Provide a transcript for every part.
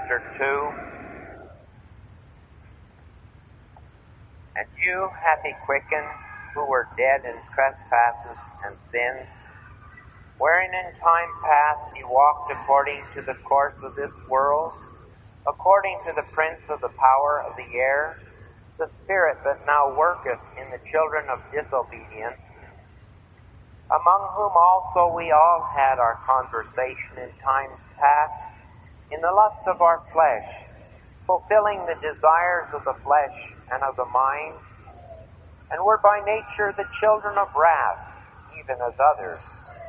chapter 2. And you hath he quickened, who were dead in trespasses and sins, wherein in time past ye walked according to the course of this world, according to the prince of the power of the air, the spirit that now worketh in the children of disobedience, among whom also we all had our conversation in times past, in the lusts of our flesh, fulfilling the desires of the flesh and of the mind, and were by nature the children of wrath, even as others.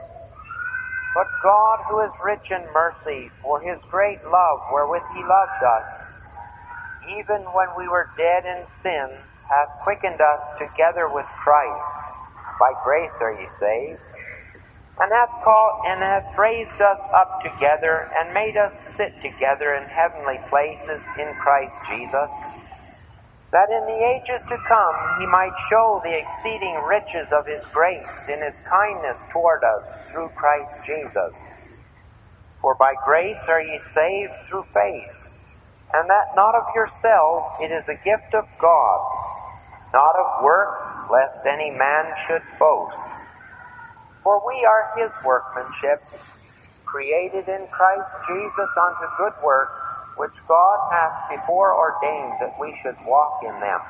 But God, who is rich in mercy, for his great love wherewith he loved us, even when we were dead in sin, hath quickened us together with Christ. By grace are ye saved, and hath called and hath raised us up together, and made us sit together in heavenly places in Christ Jesus, that in the ages to come he might show the exceeding riches of his grace in his kindness toward us through Christ Jesus. For by grace are ye saved through faith, and that not of yourselves, it is a gift of God, not of works, lest any man should boast. For we are his workmanship, created in Christ Jesus unto good works, which God hath before ordained that we should walk in them.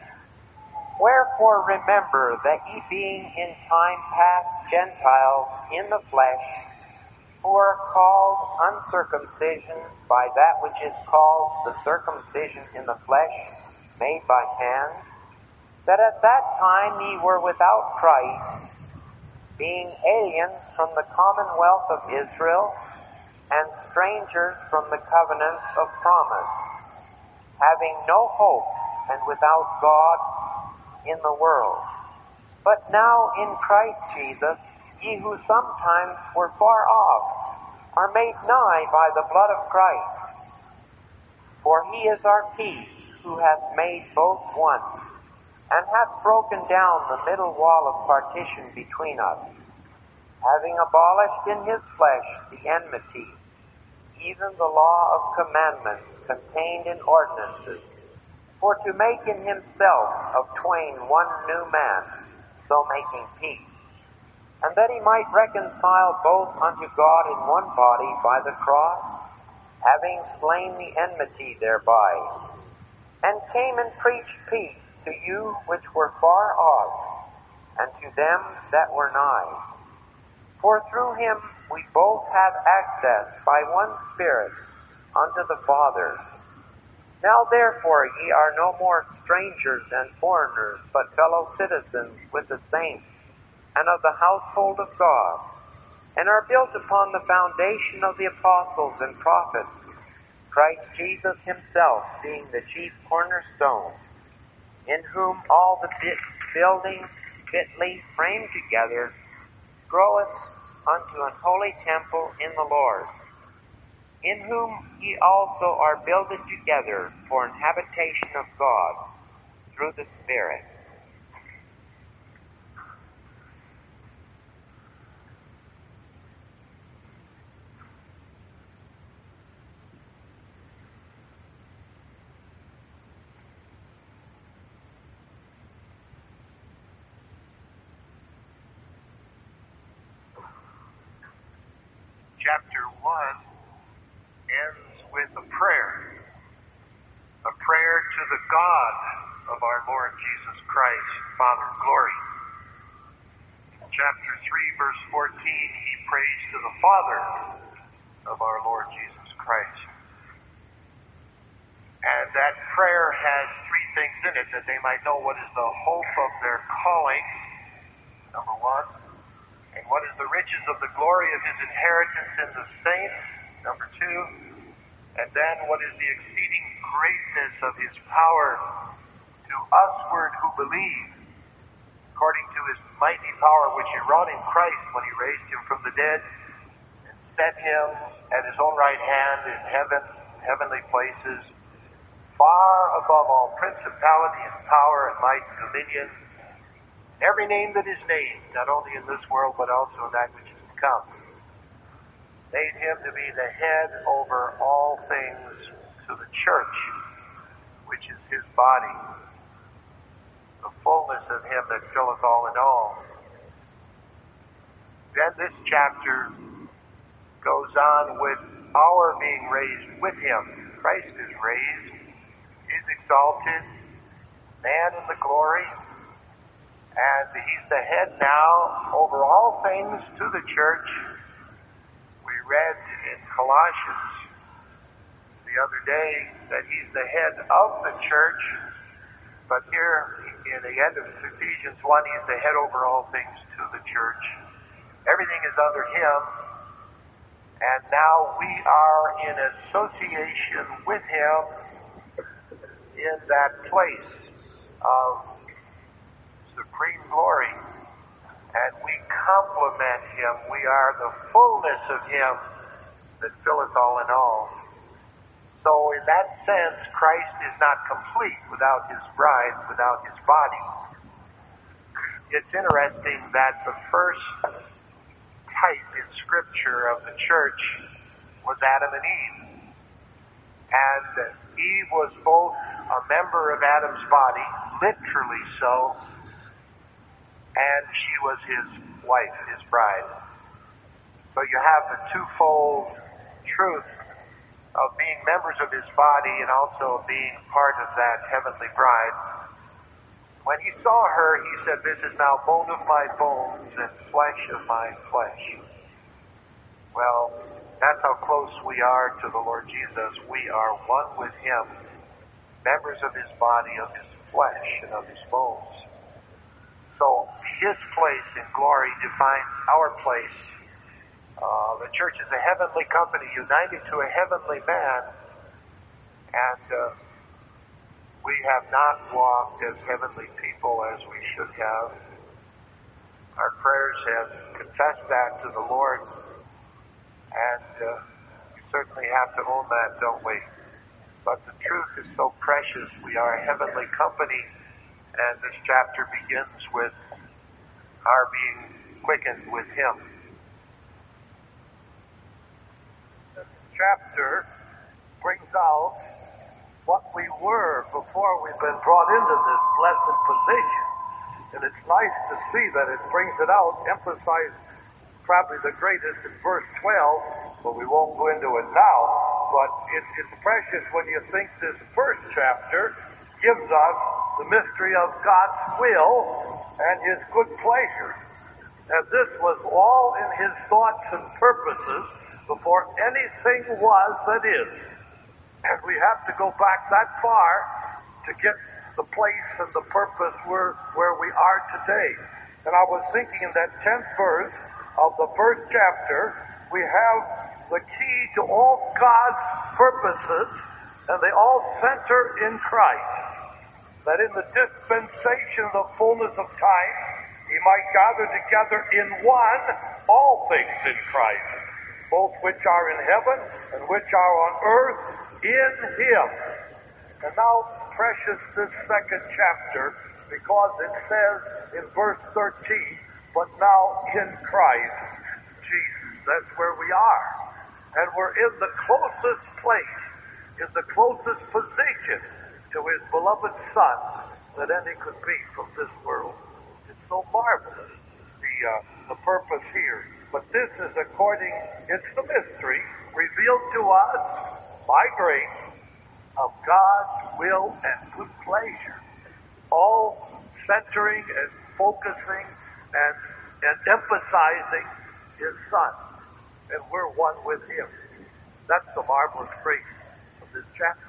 Wherefore remember that ye being in time past Gentiles in the flesh, who are called uncircumcision by that which is called the circumcision in the flesh, made by hands, that at that time ye were without Christ, being aliens from the commonwealth of Israel, and strangers from the covenants of promise, having no hope and without God in the world. But now in Christ Jesus, ye who sometimes were far off, are made nigh by the blood of Christ. For he is our peace, who hath made both one, and hath broken down the middle wall of partition between us, having abolished in his flesh the enmity, even the law of commandments contained in ordinances, for to make in himself of twain one new man, so making peace, and that he might reconcile both unto God in one body by the cross, having slain the enmity thereby, and came and preached peace to you which were far off, and to them that were nigh. For through him we both have access by one Spirit unto the Father. Now therefore ye are no more strangers and foreigners, but fellow citizens with the saints, and of the household of God, and are built upon the foundation of the apostles and prophets, Christ Jesus himself being the chief cornerstone, in whom all the building fitly framed together groweth unto an holy temple in the Lord, in whom ye also are builded together for an habitation of God through the Spirit. Chapter 1 ends with a prayer to the God of our Lord Jesus Christ, Father of glory. In chapter 3, verse 14, he prays to the Father of our Lord Jesus Christ. And that prayer has three things in it, that they might know what is the hope of their calling, number one, and what is the riches of the glory of his inheritance in the saints, number two, and then what is the exceeding greatness of his power to usward who believe, according to his mighty power which he wrought in Christ when he raised him from the dead and set him at his own right hand in heaven, heavenly places, far above all principality and power and might and dominion, every name that is named, not only in this world, but also in that which is to come. Made him to be the head over all things to the church, which is his body, the fullness of him that filleth all in all. Then this chapter goes on with our being raised with him. Christ is raised, he's exalted, man in the glory, and he's the head now over all things to the church. We read in Colossians the other day that he's the head of the church, but here in the end of Ephesians 1, he's the head over all things to the church. Everything is under him, and now we are in association with him in that place of supreme glory, and we complement him. We are the fullness of him that filleth all in all. So in that sense, Christ is not complete without his bride, without his body. It's interesting that the first type in Scripture of the church was Adam and Eve. And Eve was both a member of Adam's body, literally so, and she was his wife, his bride. So you have the twofold truth of being members of his body and also being part of that heavenly bride. When he saw her, he said, "This is now bone of my bones and flesh of my flesh." Well, that's how close we are to the Lord Jesus. We are one with him, members of his body, of his flesh, and of his bones. So his place in glory defines our place. The church is a heavenly company united to a heavenly man, and we have not walked as heavenly people as we should have. Our prayers have confessed that to the Lord, and we certainly have to own that, don't we? But the truth is so precious. We are a heavenly company, and this chapter begins with our being quickened with him. This chapter brings out what we were before we've been brought into this blessed position. And it's nice to see that it brings it out, emphasized probably the greatest in verse 12, but we won't go into it now. But it's precious when you think this first chapter gives us the mystery of God's will and his good pleasure. And this was all in his thoughts and purposes before anything was that is. And we have to go back that far to get the place and the purpose where we are today. And I was thinking in that 10th verse of the first chapter, we have the key to all God's purposes, and they all center in Christ. That in the dispensation of the fullness of time, he might gather together in one all things in Christ, both which are in heaven and which are on earth in him. And now, precious this second chapter, because it says in verse 13, but now in Christ Jesus. That's where we are. And we're in the closest place, in the closest position to his beloved Son that any could be from this world. It's so marvelous, the purpose here. But this is it's the mystery revealed to us by grace of God's will and good pleasure, all centering and focusing and emphasizing his Son, and we're one with him. That's the marvelous grace of this chapter.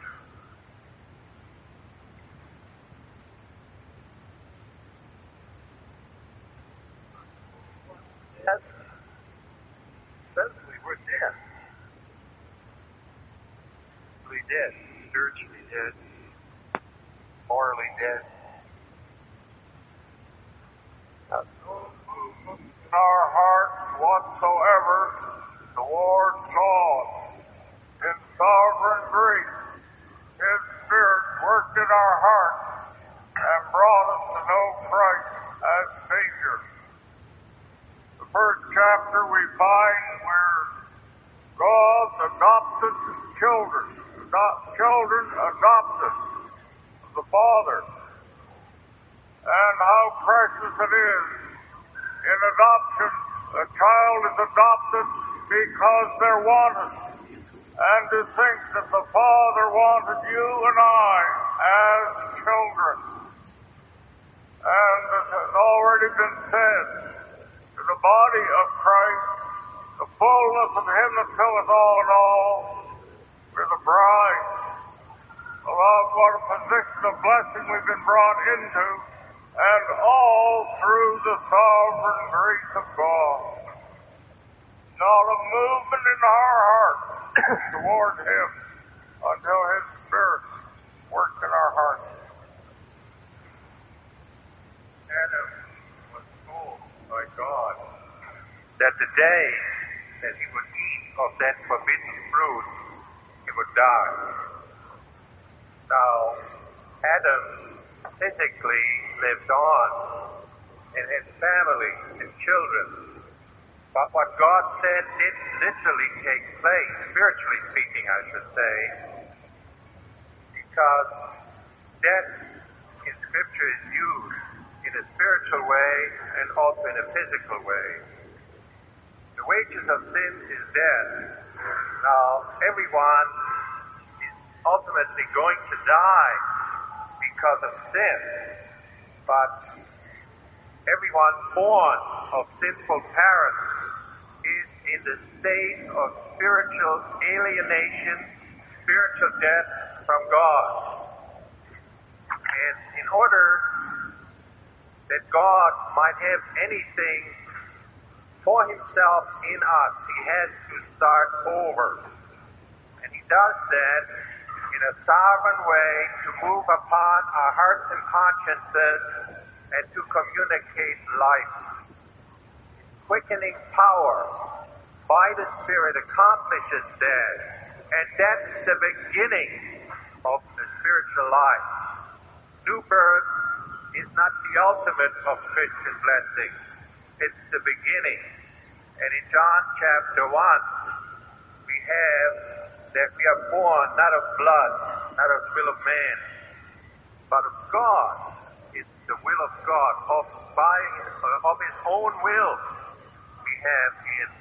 Yes, it says we were dead. We did. Spiritually dead, morally dead. In our hearts whatsoever towards God. In sovereign grace, his Spirit worked in our hearts and brought us to know Christ as Savior. The first chapter we find where God's adopted children, children adopted of the Father, and how precious it is. In adoption, a child is adopted because they're wanted, and to think that the Father wanted you and I as children. And as has already been said, to the body of Christ, the fullness of Him that filleth all in all, we're the bride. Beloved, what a position of blessing we've been brought into, and all through the sovereign grace of God. Not a movement in our hearts toward Him until His Spirit works in our hearts. Adam was told by God that the day that he would eat of that forbidden fruit, he would die. Now, Adam physically lived on and had family and children. But what God said did literally take place, spiritually speaking, I should say, because death in Scripture is used in a spiritual way and also in a physical way. The wages of sin is death. Now, everyone is ultimately going to die because of sin, but everyone born of sinful parents is in the state of spiritual alienation, spiritual death from God. And in order that God might have anything for Himself in us, He has to start over. And He does that in a sovereign way to move upon our hearts and consciences and to communicate life. Quickening power by the Spirit accomplishes that, and that's the beginning of the spiritual life. New birth is not the ultimate of Christian blessing. It's the beginning. And in John chapter 1, we have that we are born not of blood, not of the will of man, but of God. It's the will of God, of His own will. We have in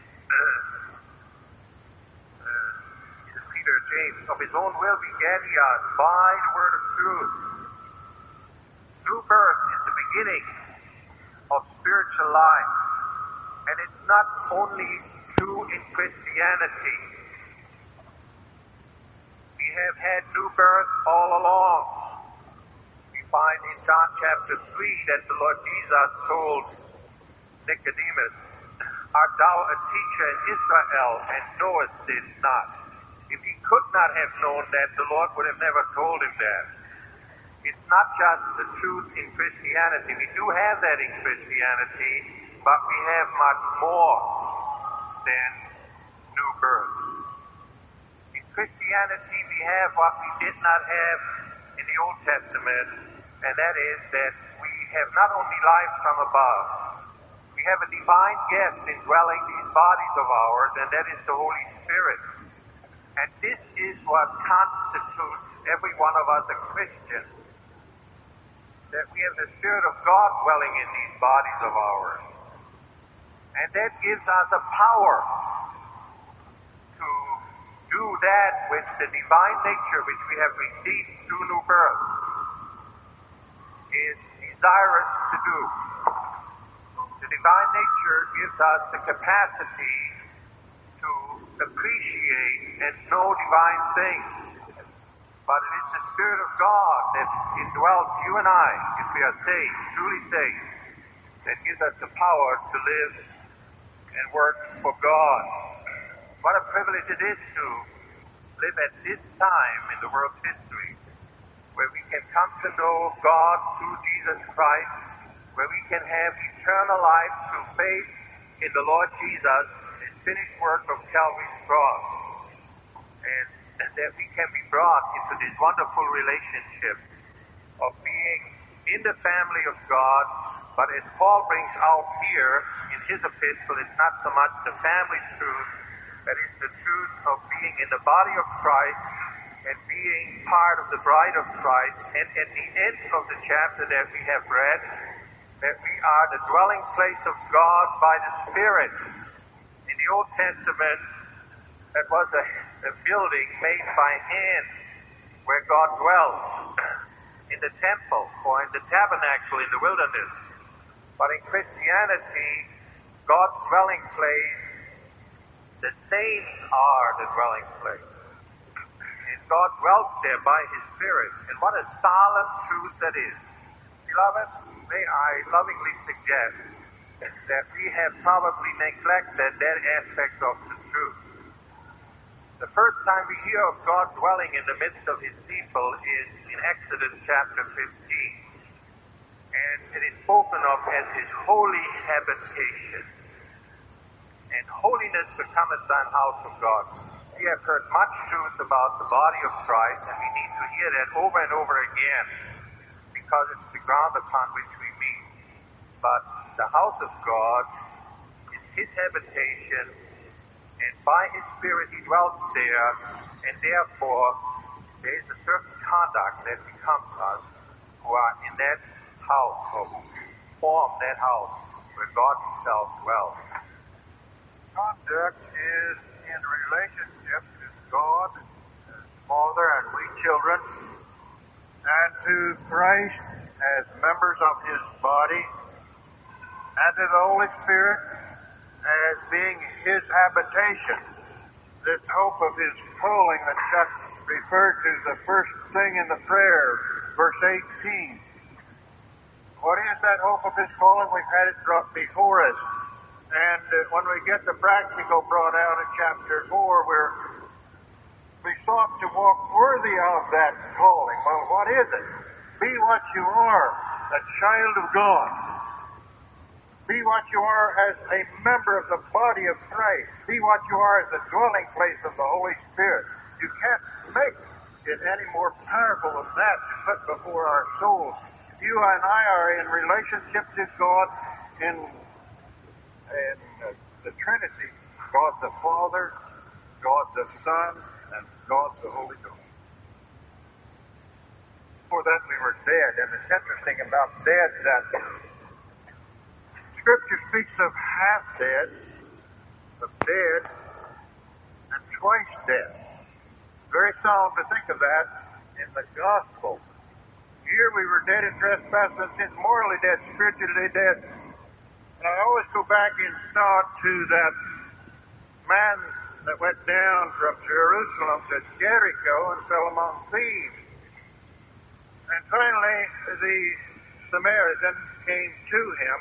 Peter James, of His own will begat He us by the word of truth. New birth is the beginning of spiritual life, and it's not only true in Christianity. We have had new birth all along. We find in John chapter 3 that the Lord Jesus told Nicodemus, "Art thou a teacher in Israel, and knowest it not?" If he could not have known that, the Lord would have never told him that. It's not just the truth in Christianity. We do have that in Christianity, but we have much more than new birth. In Christianity, we have what we did not have in the Old Testament, and that is that we have not only life from above, we have a divine guest indwelling these bodies of ours, and that is the Holy Spirit. And this is what constitutes every one of us a Christian, that we have the Spirit of God dwelling in these bodies of ours. And that gives us a power to do that which the divine nature which we have received through new birth is desirous to do. The divine nature gives us the capacity to appreciate and know divine things. But it is the Spirit of God that indwells you and I, if we are saved, truly saved, that gives us the power to live and work for God. What a privilege it is to live at this time in the world's history, where we can come to know God through Jesus Christ, where we can have eternal life through faith in the Lord Jesus, His finished work of Calvary's cross, and that we can be brought into this wonderful relationship of being in the family of God. But as Paul brings out here in his epistle, it's not so much the family truth, but it's the truth of being in the body of Christ and being part of the bride of Christ. And at the end of the chapter that we have read, that we are the dwelling place of God by the Spirit. In the Old Testament, that was a building made by hand where God dwelt, in the temple or in the tabernacle in the wilderness. But in Christianity, God's dwelling place, the saints are the dwelling place. And God dwells there by His Spirit. And what a solemn truth that is. Beloved, may I lovingly suggest that we have probably neglected that aspect of the truth. The first time we hear of God dwelling in the midst of His people is in Exodus chapter 15. And it is spoken of as His holy habitation. And holiness becometh thine house of God. We have heard much truth about the body of Christ, and we need to hear that over and over again, because it's the ground upon which we meet. But the house of God is His habitation, and by His Spirit He dwells there, and therefore there is a certain conduct that becomes us who are in that house, or who form that house where God Himself dwells. Conduct is in relationship to God, as Father, and we children, and to Christ as members of His body, and to the Holy Spirit as being His habitation. This hope of His calling that Chuck referred to, the first thing in the prayer, verse 18. What is that hope of His calling? We've had it brought before us. And when we get the practical brought out in chapter 4, where we sought to walk worthy of that calling. Well, what is it? Be what you are, a child of God. Be what you are as a member of the body of Christ. Be what you are as the dwelling place of the Holy Spirit. You can't make it any more powerful than that to put before our souls. You and I are in relationship to God in the Trinity. God the Father, God the Son, and God the Holy Ghost. Before that we were dead, and it's interesting about dead that Scripture speaks of half dead, of dead, and twice dead. Very solemn to think of that in the Gospel. Here we were dead in trespasses and sins, morally dead, spiritually dead. And I always go back in thought to that man that went down from Jerusalem to Jericho and fell among thieves. And finally, the Samaritan came to him,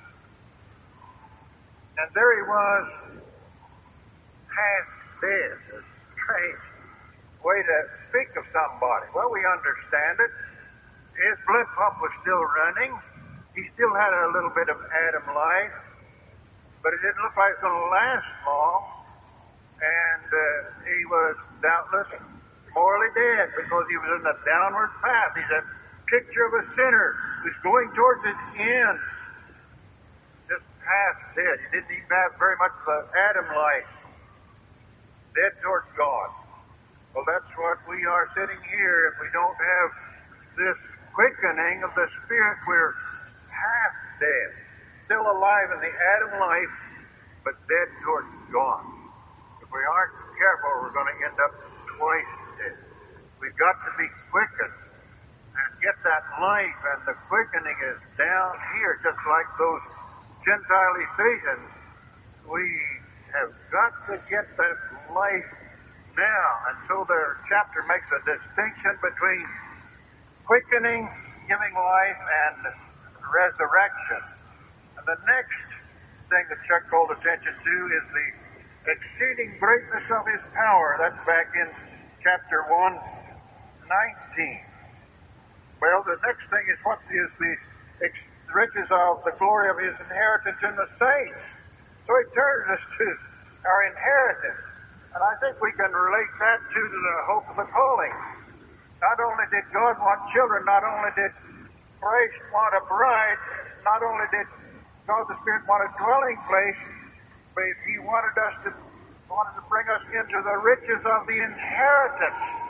and there he was, half dead. A strange way to speak of somebody. Well, we understand it. His blood pump was still running. He still had a little bit of Adam life, but it didn't look like it was going to last long. And he was doubtless morally dead because he was in a downward path. He's a picture of a sinner who's going towards his end. Just half dead. He didn't even have very much of the Adam life. Dead towards God. Well, that's what we are sitting here. If we don't have this quickening of the Spirit, we're half dead. Still alive in the Adam life, but dead towards God. If we aren't careful, we're going to end up twice dead. We've got to be quickened and get that life, and the quickening is down here, just like those Gentile Ephesians. We have got to get that life now. And so the chapter makes a distinction between quickening, giving life, and resurrection. And the next thing that Chuck called attention to is the exceeding greatness of His power. That's back in chapter 1, 19. Well, the next thing is what is the riches of the glory of His inheritance in the saints. So He turns us to our inheritance. And I think we can relate that to the hope of the calling. Not only did God want children, not only did Christ want a bride, not only did God the Spirit want a dwelling place, but He wanted to bring us into the riches of the inheritance.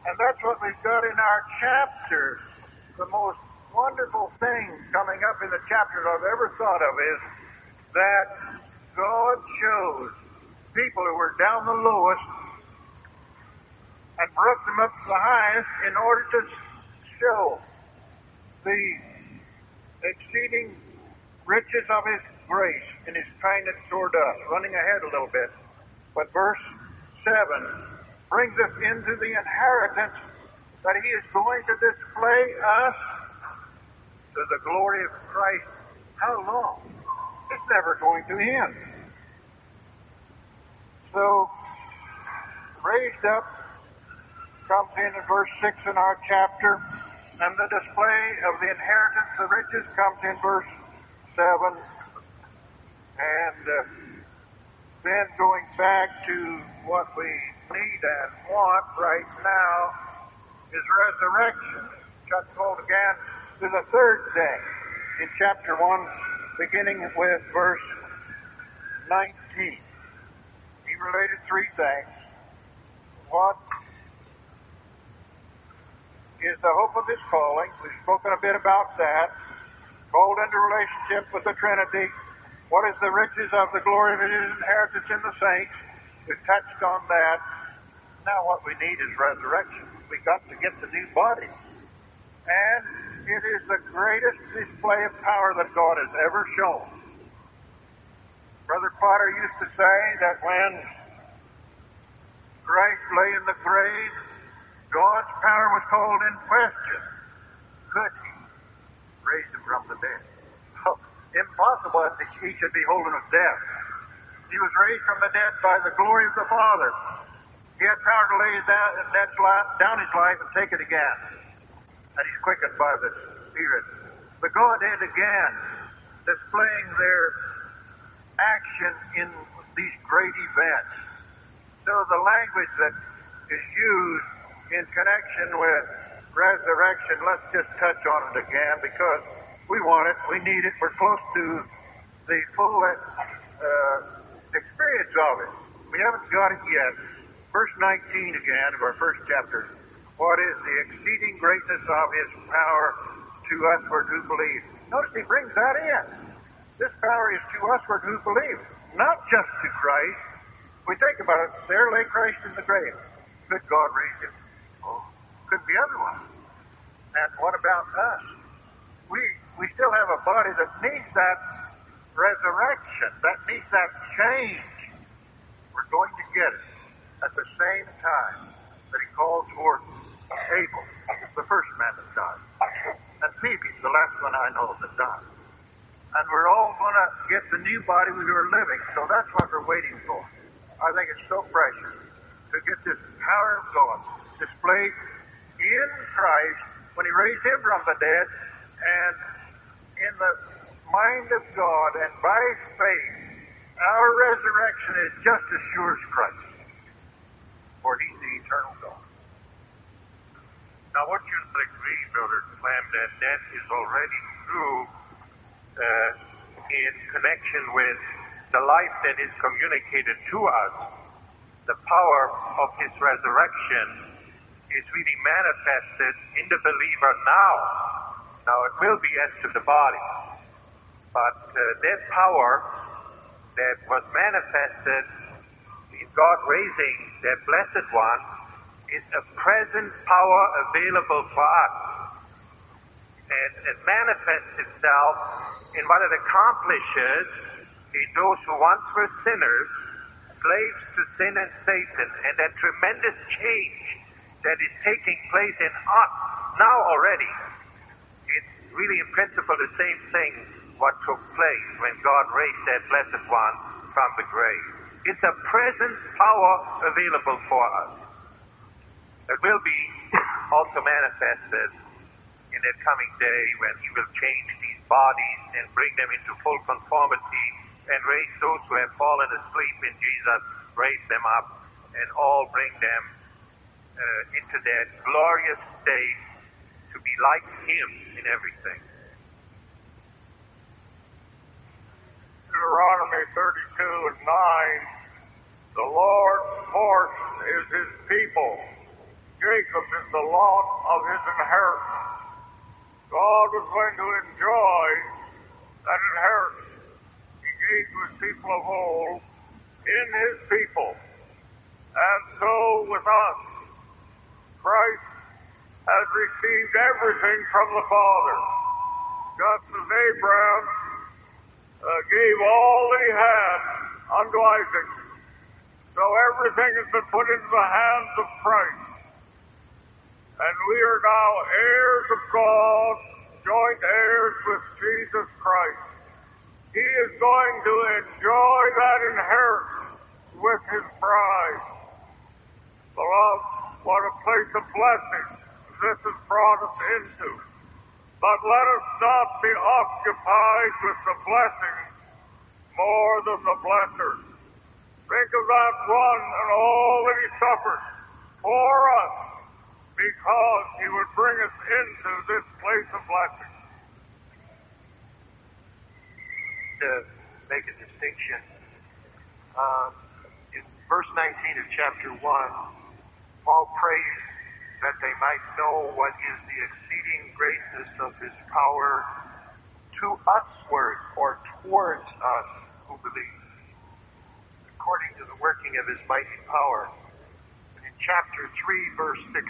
And that's what we've got in our chapter. The most wonderful thing coming up in the chapters I've ever thought of is that God chose people who were down the lowest and brought them up to the highest in order to show the exceeding riches of His grace in His kindness toward us. Running ahead a little bit. But verse 7 brings us into the inheritance that He is going to display us to the glory of Christ. How long? It's never going to end. So, raised up comes in verse 6 in our chapter, and the display of the inheritance, the riches, comes in verse 7. And then going back to what we need and want right now is resurrection. Chuck called again to the third day in chapter 1, beginning with verse 19. He related three things. What is the hope of His calling? We've spoken a bit about that. Called into relationship with the Trinity. What is the riches of the glory of His inheritance in the saints? We've touched on that. Now what we need is resurrection. We've got to get the new body. And it is the greatest display of power that God has ever shown. Brother Potter used to say that when Christ lay in the grave, God's power was called in question. Could He raise Him from the dead? Oh, impossible that He should be holding of death. He was raised from the dead by the glory of the Father. He had power to lay down His life and take it again. And He's quickened by the Spirit. The Godhead again, displaying their action in these great events. So the language that is used in connection with resurrection, let's just touch on it again because we want it, we need it, we're close to the full experience of it. We haven't got it yet. Verse 19 again of our first chapter. What is the exceeding greatness of His power to usward who believe? Notice he brings that in. This power is to usward who believe, not just to Christ. We think about it, there lay Christ in the grave. Could God raise Him? Oh, could be otherwise. And what about us? We still have a body that needs that resurrection, that needs that change. We're going to get it at the same time that He called forth Abel, the first man that died, and Phoebe, the last one I know that died. And we're all going to get the new body we were living, so that's what we're waiting for. I think it's so precious to get this power of God displayed in Christ when He raised Him from the dead, and in the mind of God, and by faith, our resurrection is just as sure as Christ, for He's the eternal God. Now, what you agree, Brother Clem, that is already true in connection with the life that is communicated to us. The power of His resurrection is really manifested in the believer now. Now, it will be as to the body, but that power that was manifested in God raising that blessed one is a present power available for us. And it manifests itself in what it accomplishes in those who once were sinners, slaves to sin and Satan, and that tremendous change that is taking place in us now already. It's really in principle the same thing what took place when God raised that blessed one from the grave. It's a present power available for us. It will be also manifested in that coming day when He will change these bodies and bring them into full conformity and raise those who have fallen asleep in Jesus, raise them up, and all bring them into that glorious state to be like Him in everything. Deuteronomy 32 and 9, the Lord's horse is His people, Jacob is the lot of his inheritance. God was going to enjoy that inheritance he gave to his people of old in his people. And so with us, Christ has received everything from the Father, just as Abraham gave all that he had unto Isaac. So everything has been put into the hands of Christ. And we are now heirs of God, joint heirs with Jesus Christ. He is going to enjoy that inheritance with his bride. Beloved, what a place of blessing this has brought us into. But let us not be occupied with the blessing more than the blesser. Think of that one and all that he suffered for us, because he would bring us into this place of blessing. To make a distinction, in verse 19 of chapter 1, Paul prays that they might know what is the exceeding greatness of his power to usward, or towards us who believe, according to the working of his mighty power. And in chapter 3, verse 16,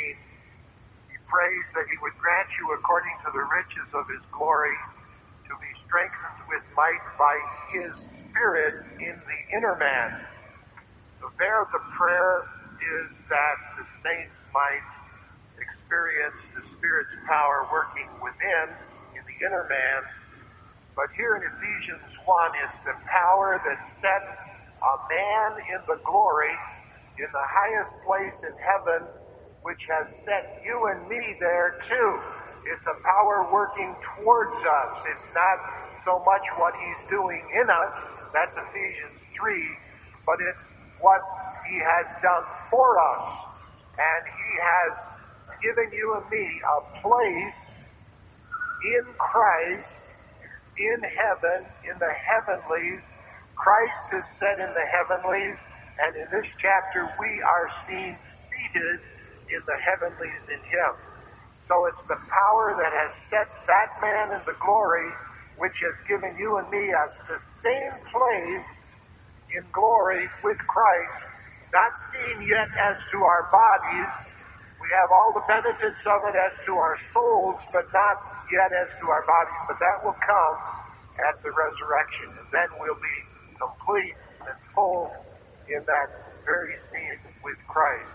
he prays that he would grant you, according to the riches of his glory, to be strengthened with might by his Spirit in the inner man. So there the prayer is that the saints might experience the Spirit's power working within, in the inner man. But here in Ephesians 1 is the power that sets a man in the glory, in the highest place in heaven, which has set you and me there too. It's a power working towards us. It's not so much what he's doing in us, that's Ephesians 3, but it's what he has done for us. And he has given you and me a place in Christ, in heaven, in the heavenlies. Christ is set in the heavenlies, and in this chapter we are seen seated in the heavenlies in him. So it's the power that has set that man in the glory, which has given you and me as the same place in glory with Christ, not seen yet as to our bodies. We have all the benefits of it as to our souls, but not yet as to our bodies. But that will come at the resurrection, and then we'll be complete and full in that very scene with Christ.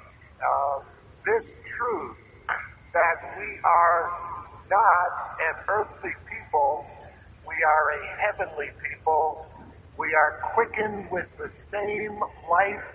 This truth that we are not an earthly people, we are a heavenly people. We are quickened with the same life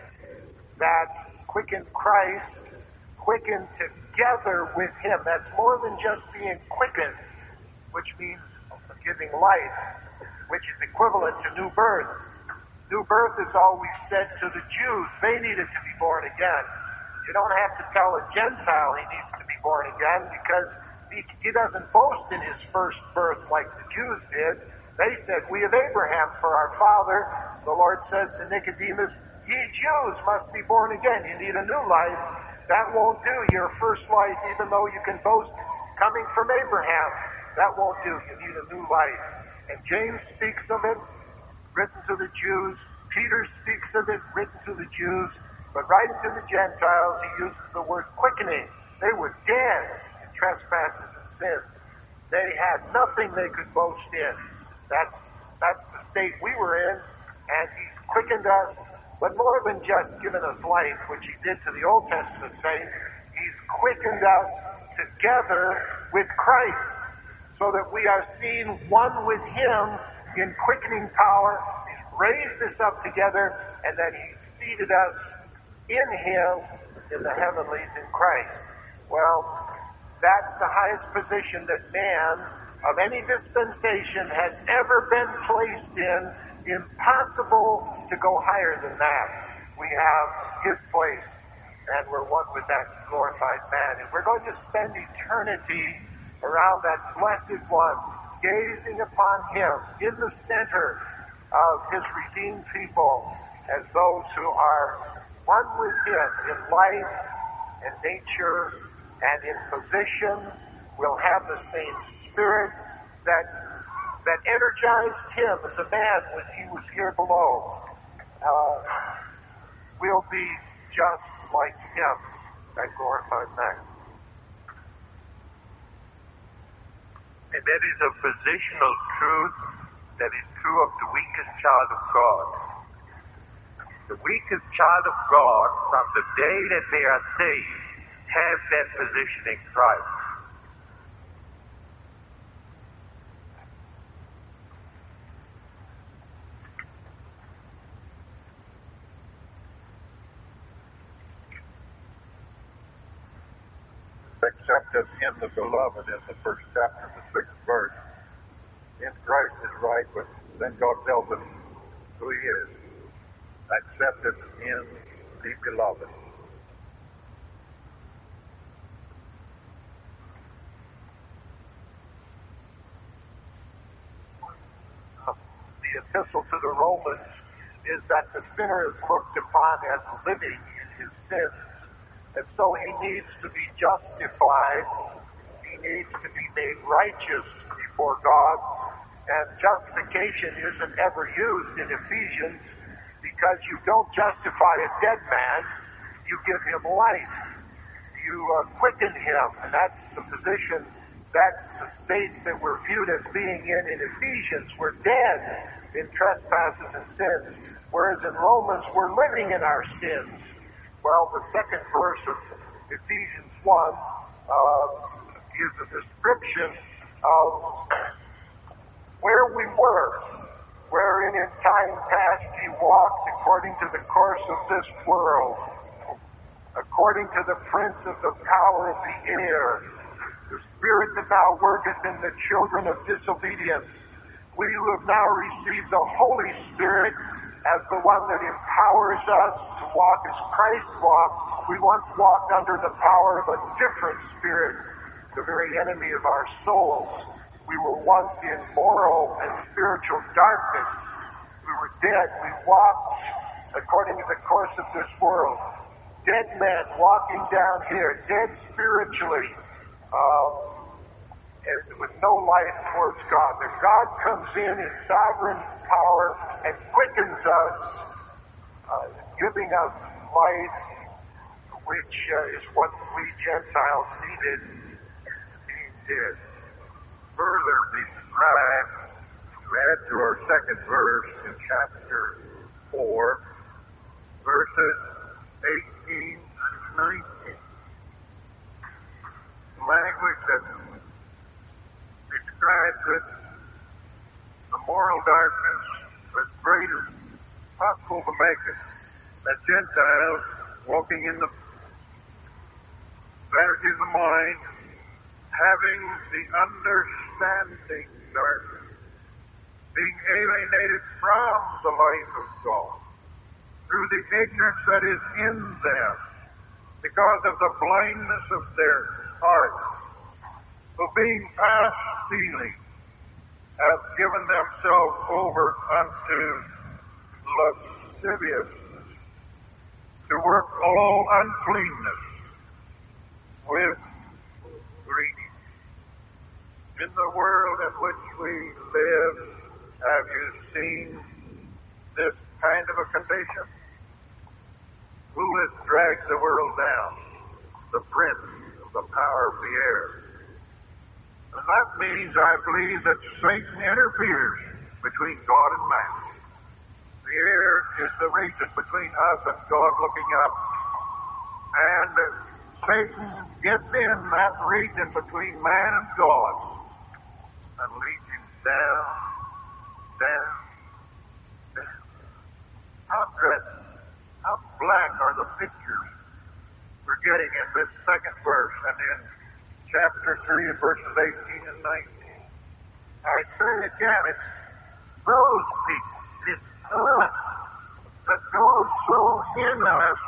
that quickened Christ, quickened together with him. That's more than just being quickened, which means giving life, which is equivalent to new birth. New birth is always said to the Jews. They needed to be born again. You don't have to tell a Gentile he needs to be born again, because he doesn't boast in his first birth like the Jews did. They said, we have Abraham for our father. The Lord says to Nicodemus, ye Jews must be born again. You need a new life. That won't do. Your first life, even though you can boast coming from Abraham, that won't do. You need a new life. And James speaks of it, written to the Jews. Peter speaks of it, written to the Jews. But writing to the Gentiles, he uses the word quickening. They were dead in trespasses and sins. They had nothing they could boast in. That's the state we were in, and he's quickened us, but more than just given us life, which he did to the Old Testament saints, he's quickened us together with Christ, so that we are seen one with him in quickening power. He's raised us up together, and then he's seated us in him in the heavenlies in Christ. Well, that's the highest position that man of any dispensation has ever been placed in. Impossible to go higher than that. We have his place, and we're one with that glorified man. And we're going to spend eternity around that blessed one, gazing upon him in the center of his redeemed people, as those who are one with him in life in nature and in position, will have the same spirit that energized him as a man when he was here below. We'll be just like him that glorified man. And that is a positional truth that is true of the weakest child of God. The weakest child of God, from the day that they are saved, have that position in Christ. Accepted in the beloved in the first chapter, the 6th verse. In Christ is right, but then God tells us who he is. Accepted in the beloved. The epistle to the Romans is that the sinner is looked upon as living in his sins. And so he needs to be justified. He needs to be made righteous before God. And justification isn't ever used in Ephesians because you don't justify a dead man. You give him life. You quicken him. And that's the position, that's the state that we're viewed as being in Ephesians. We're dead in trespasses and sins. Whereas in Romans, we're living in our sins. Well, the second verse of Ephesians 1 is a description of where we were, wherein in time past ye walked according to the course of this world, according to the prince of the power of the air, the spirit that now worketh in the children of disobedience. We who have now received the Holy Spirit as the one that empowers us to walk as Christ walked. We once walked under the power of a different spirit, the very enemy of our souls. We were once in moral and spiritual darkness. We were dead. We walked according to the course of this world. Dead men walking down here, dead spiritually, and with no life towards God. That God comes in sovereign power and quickens us, giving us life, which is what we Gentiles needed, being dead. Further described, to add to our second verse in chapter 4, verses 18 and 19. Language that describes it, the moral darkness as great as possible to make it, that Gentiles walking in the vanity of the mind, having the understanding darkness, being alienated from the life of God, through the ignorance that is in them, because of the blindness of their heart, who being past feeling, have given themselves over unto lasciviousness, to work all uncleanness with greed. In the world in which we live, have you seen this kind of a condition? Who has dragged the world down? The prince of the power of the air. And that means, I believe, that Satan interferes between God and man. The air is the region between us and God looking up. And Satan gets in that region between man and God and leads him down, down, down. How dreadful, how black are the pictures we're getting in this second verse and in chapter 3 and verses 18 and 19. I say again, it's those people, it's us, that goes so in us,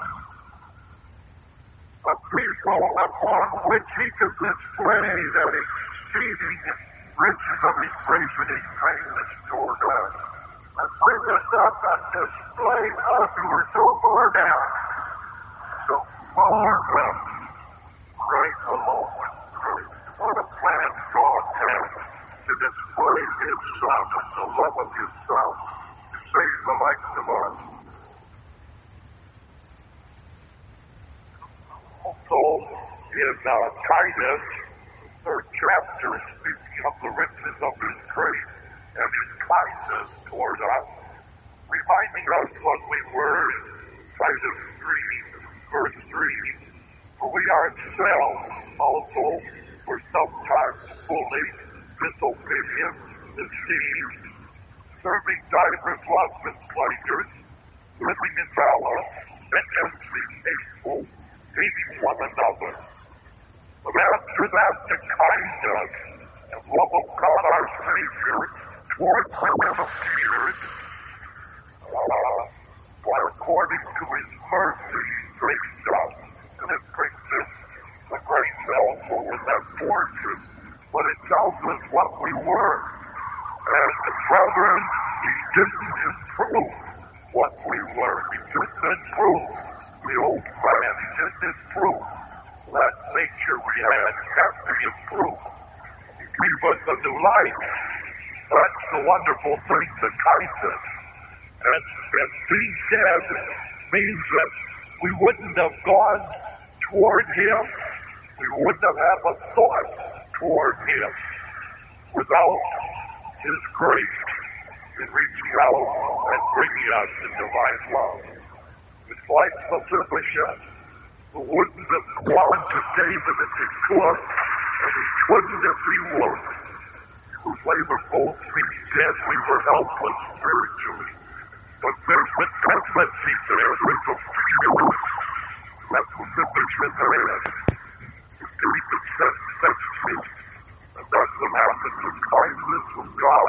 a people upon which he could display that exceeding riches of his grace and his kindness toward us, and bring us up and display us who are so far down, so far left. grace alone with grace. What a plan God has to display His Son and the love of His Son to save the likes of us. Also, in Titus, the 3rd chapter, speaking of the riches of His grace and His kindness toward us, reminding us what we were in Titus 3, verse 3. For we ourselves also were sometimes fully disobedient, deceived, serving divers lusts and pleasures, living in malice, and envy, hateful, hating one another. But after that, the kindness and love of God our Savior toward whom have appeared, while according to His mercy graced us, and it brings us the grace also in that portion, but it tells us what we were. And brethren, He didn't improve what we were. He didn't improve the old man. He didn't improve that nature we had. It has to be improved. He gave us a new life. That's the wonderful thing, the kindness. And being dead means that we wouldn't have gone toward Him, we wouldn't have had a thought toward Him without His grace in reaching out and bringing us in divine love. It's like Mephibosheth, who wouldn't have gone to David if he could, and he couldn't if he would. Whose labor both being dead, we were helpless spiritually. But there's contentment there, there's a freedom. That's what Mephibosheth had. David said, "That's me." And that's what happens with kindness from God.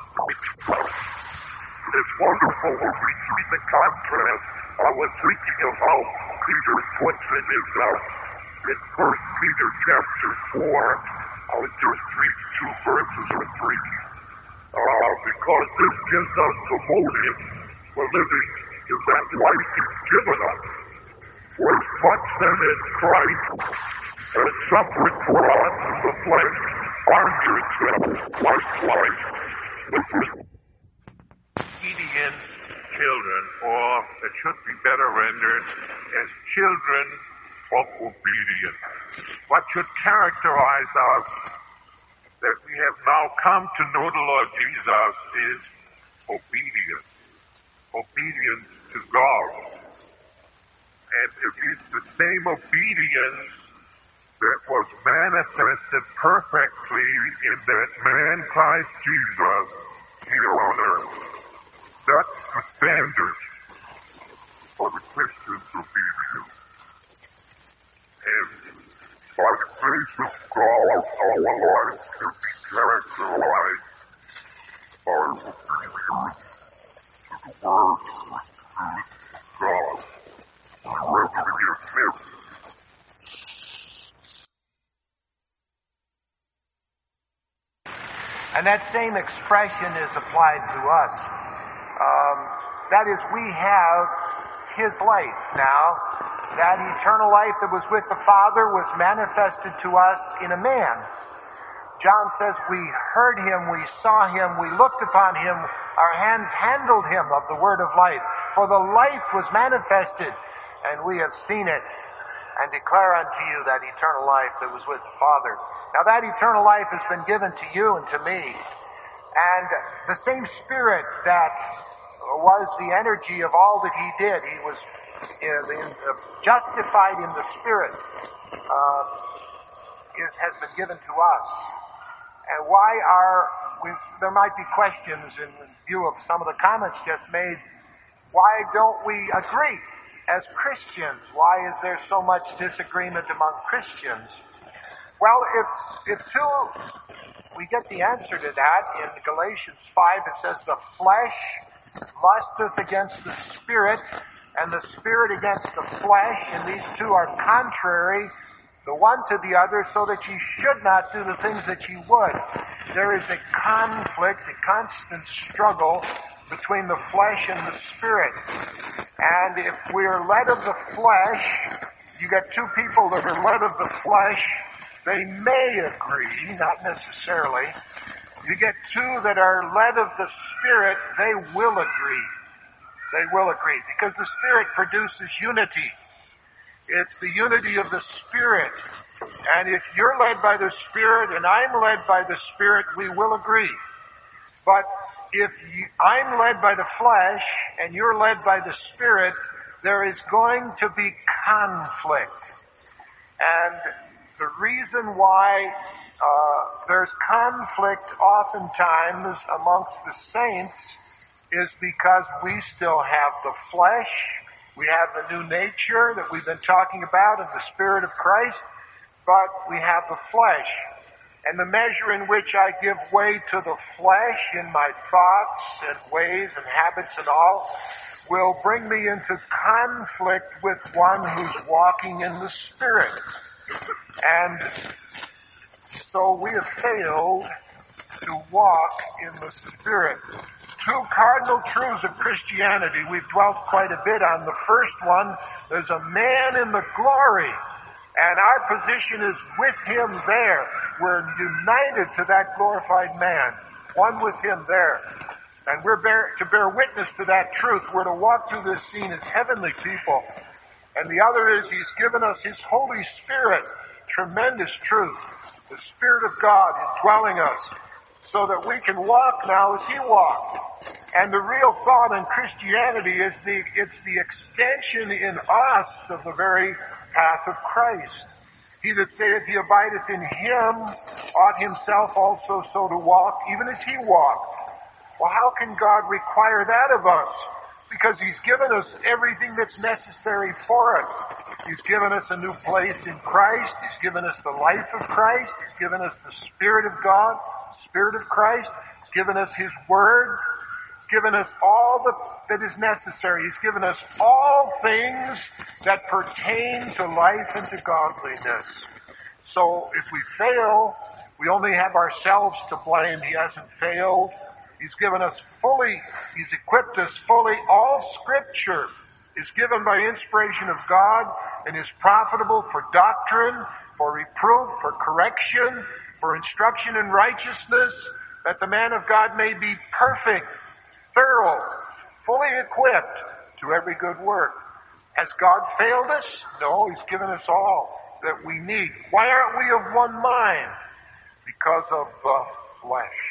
It's wonderful when we see the contrast. I was thinking of how Peter puts in his in 1 Peter chapter 4. I would just read 2 verses or 3. Because this gives us the motive for living is that life He's given us. For as much then as Christ has suffered for us in the flesh, arm yourselves likewise with obedient children, or it should be better rendered as children of obedience. What should characterize us that we have now come to know the Lord Jesus is obedience. Obedience to God. And it is the same obedience that was manifested perfectly in that man Christ Jesus here on earth. That's the standard for the Christian's obedience. And by the grace of God, our lives can be characterized by obedience to the word and truth of God, wherever we exist. And that same expression is applied to us. That is, we have His life now. That eternal life that was with the Father was manifested to us in a man. John says, we heard Him, we saw Him, we looked upon Him, our hands handled Him of the word of life. For the life was manifested, and we have seen it, and declare unto you that eternal life that was with the Father. Now that eternal life has been given to you and to me. And the same Spirit that was the energy of all that He did, He was justified in the Spirit, has been given to us. And why there might be questions in view of some of the comments just made, why don't we agree as Christians? Why is there so much disagreement among Christians? Well, we get the answer to that in Galatians 5. It says, the flesh lusteth against the Spirit, and the Spirit against the flesh, and these two are contrary the one to the other, so that ye should not do the things that ye would. There is a conflict, a constant struggle between the flesh and the Spirit. And if we're led of the flesh, you get two people that are led of the flesh, they may agree, not necessarily. You get two that are led of the Spirit, they will agree. They will agree, because the Spirit produces unity. It's the unity of the Spirit. And if you're led by the Spirit and I'm led by the Spirit, we will agree. But if I'm led by the flesh and you're led by the Spirit, there is going to be conflict. And the reason why there's conflict oftentimes amongst the saints is because we still have the flesh, we have the new nature that we've been talking about of the Spirit of Christ, but we have the flesh. And the measure in which I give way to the flesh in my thoughts and ways and habits and all will bring me into conflict with one who's walking in the Spirit. And so we have failed to walk in the Spirit. Two cardinal truths of Christianity we've dwelt quite a bit on. The first one, there's a man in the glory, and our position is with him there. We're united to that glorified man, one with him there. And we're to bear witness to that truth. We're to walk through this scene as heavenly people. And the other is he's given us his Holy Spirit, tremendous truth. The Spirit of God indwelling us, so that we can walk now as he walked. And the real thought in Christianity is it's the extension in us of the very path of Christ. He that saith he abideth in him ought himself also so to walk, even as he walked. Well, how can God require that of us? Because he's given us everything that's necessary for us. He's given us a new place in Christ. He's given us the life of Christ. He's given us the Spirit of God, Spirit of Christ. He's given us his Word. He's given us all that is necessary. He's given us all things that pertain to life and to godliness. So if we fail, we only have ourselves to blame. He hasn't failed. He's given us fully, he's equipped us fully. All Scripture is given by inspiration of God and is profitable for doctrine, for reproof, for correction, for instruction in righteousness, that the man of God may be perfect, thorough, fully equipped to every good work. Has God failed us? No, he's given us all that we need. Why aren't we of one mind? Because of the flesh.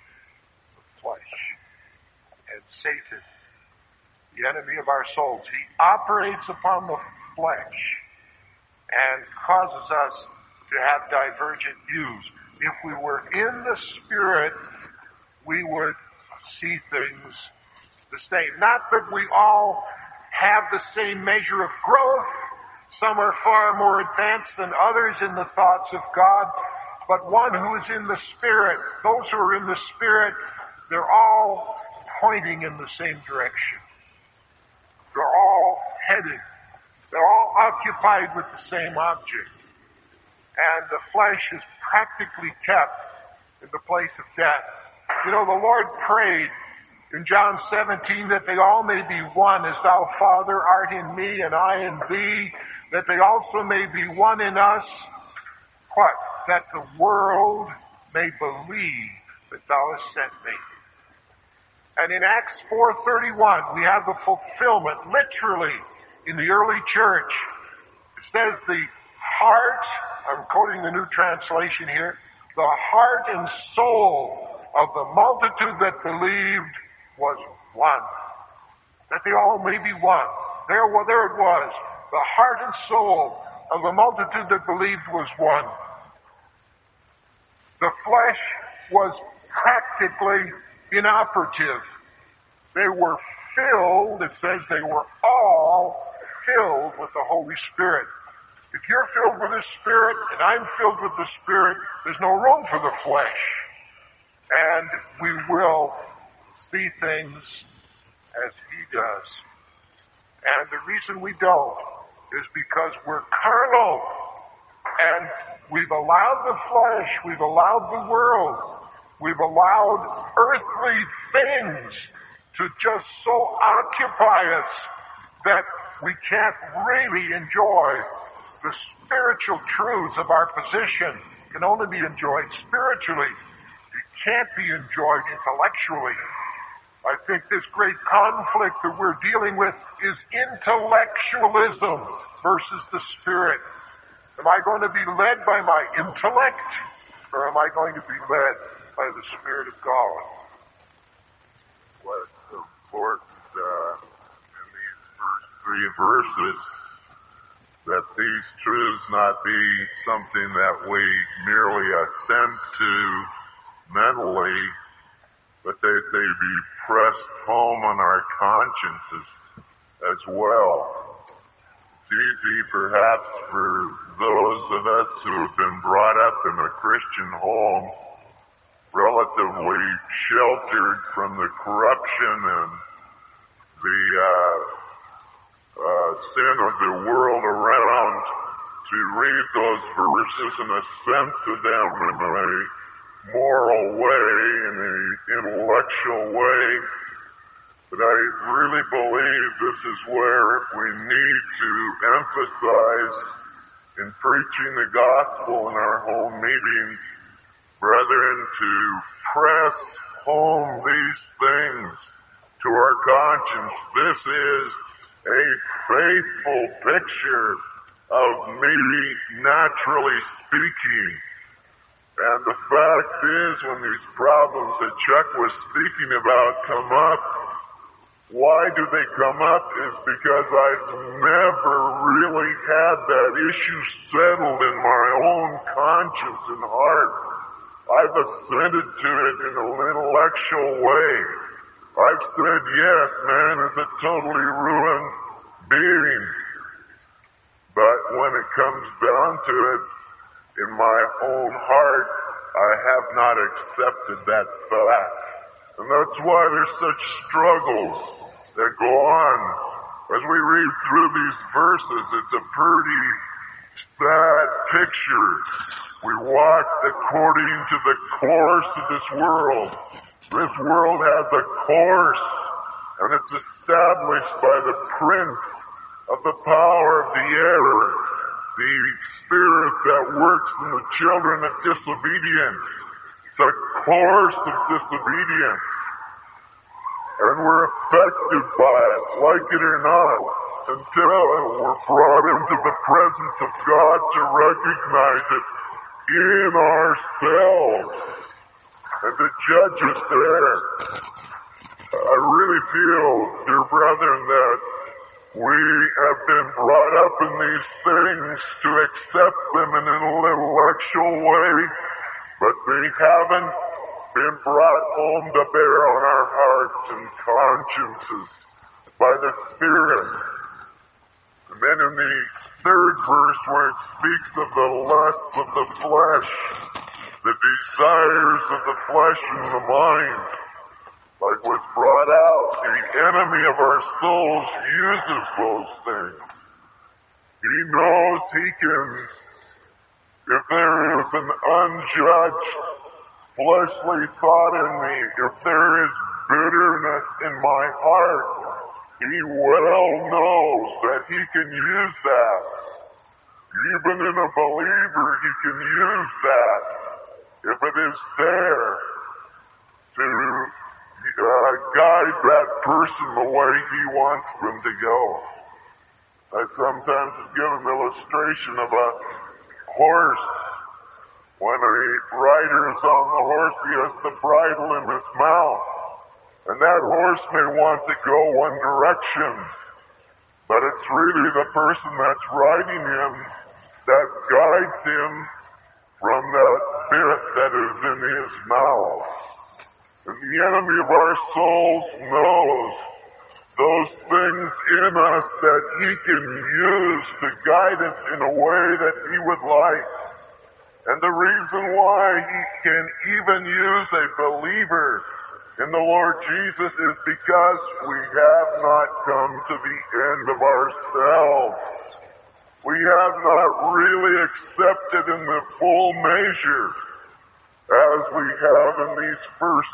And Satan, the enemy of our souls, he operates upon the flesh and causes us to have divergent views. If we were in the Spirit, we would see things the same. Not that we all have the same measure of growth. Some are far more advanced than others in the thoughts of God, but one who is in the Spirit, those who are in the Spirit, they're all pointing in the same direction. They're all headed. They're all occupied with the same object. And the flesh is practically kept in the place of death. You know, the Lord prayed in John 17 that they all may be one, as thou, Father, art in me and I in thee, that they also may be one in us. What? That the world may believe that thou hast sent me. And in Acts 4:31, we have the fulfillment, literally, in the early church. It says the heart, I'm quoting the New Translation here, the heart and soul of the multitude that believed was one. That they all may be one. There it was. The heart and soul of the multitude that believed was one. The flesh was practically inoperative. They were filled, it says they were all filled with the Holy Spirit. If you're filled with the Spirit and I'm filled with the Spirit, there's no room for the flesh. And we will see things as he does. And the reason we don't is because we're carnal. And we've allowed the flesh, we've allowed the world, we've allowed earthly things to just so occupy us that we can't really enjoy the spiritual truths of our position can only be enjoyed spiritually. It can't be enjoyed intellectually. I think this great conflict that we're dealing with is intellectualism versus the Spirit. Am I going to be led by my intellect, or am I going to be led by the Spirit of God? What's important in these first 3 verses, that these truths not be something that we merely assent to mentally, but that they be pressed home on our consciences as well. It's easy perhaps for those of us who have been brought up in a Christian home, relatively sheltered from the corruption and the sin of the world around, to read those verses and assent to them in a moral way, in an intellectual way. But I really believe this is where we need to emphasize in preaching the gospel in our home meetings, brethren, to press home these things to our conscience. This is a faithful picture of me, naturally speaking. And the fact is, when these problems that Chuck was speaking about come up, why do they come up is because I've never really had that issue settled in my own conscience and heart. I've assented to it in an intellectual way. I've said, yes, man is a totally ruined being. But when it comes down to it, in my own heart, I have not accepted that fact. And that's why there's such struggles that go on. As we read through these verses, it's a pretty sad picture. We walk according to the course of this world. This world has a course, and it's established by the prince of the power of the air, the spirit that works in the children of disobedience. It's a course of disobedience. And we're affected by it, like it or not, until we're brought into the presence of God to recognize it in ourselves and to judge it there. I really feel, dear brethren, that we have been brought up in these things to accept them in an intellectual way, but they haven't been brought home to bear on our hearts and consciences by the Spirit. And then in the 3rd verse, where it speaks of the lusts of the flesh, the desires of the flesh and the mind, like was brought out, the enemy of our souls uses those things. He knows he can, if there is an unjudged fleshly thought in me, if there is bitterness in my heart, he well knows that he can use that. Even in a believer, he can use that, if it is there, to guide that person the way he wants them to go. I sometimes give an illustration of a horse. When a rider is on the horse, he has the bridle in his mouth. And that horse may want to go one direction, but it's really the person that's riding him that guides him from that bit that is in his mouth. And the enemy of our souls knows those things in us that he can use to guide us in a way that he would like. And the reason why he can even use a believer in the Lord Jesus is because we have not come to the end of ourselves. We have not really accepted in the full measure, as we have in these first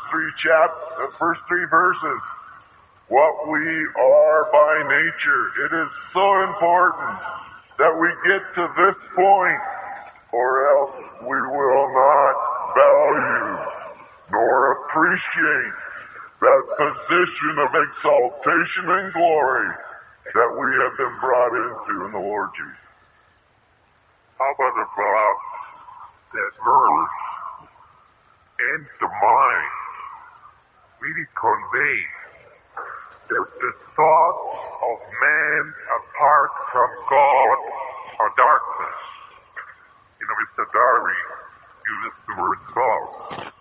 3 verses, what we are by nature. It is so important that we get to this point, or else we will not value nor appreciate that position of exaltation and glory that we have been brought into in the Lord Jesus. How about that verse and the mind really convey that the thoughts of man apart from God are darkness. You know, Mr. Darby uses the word thought.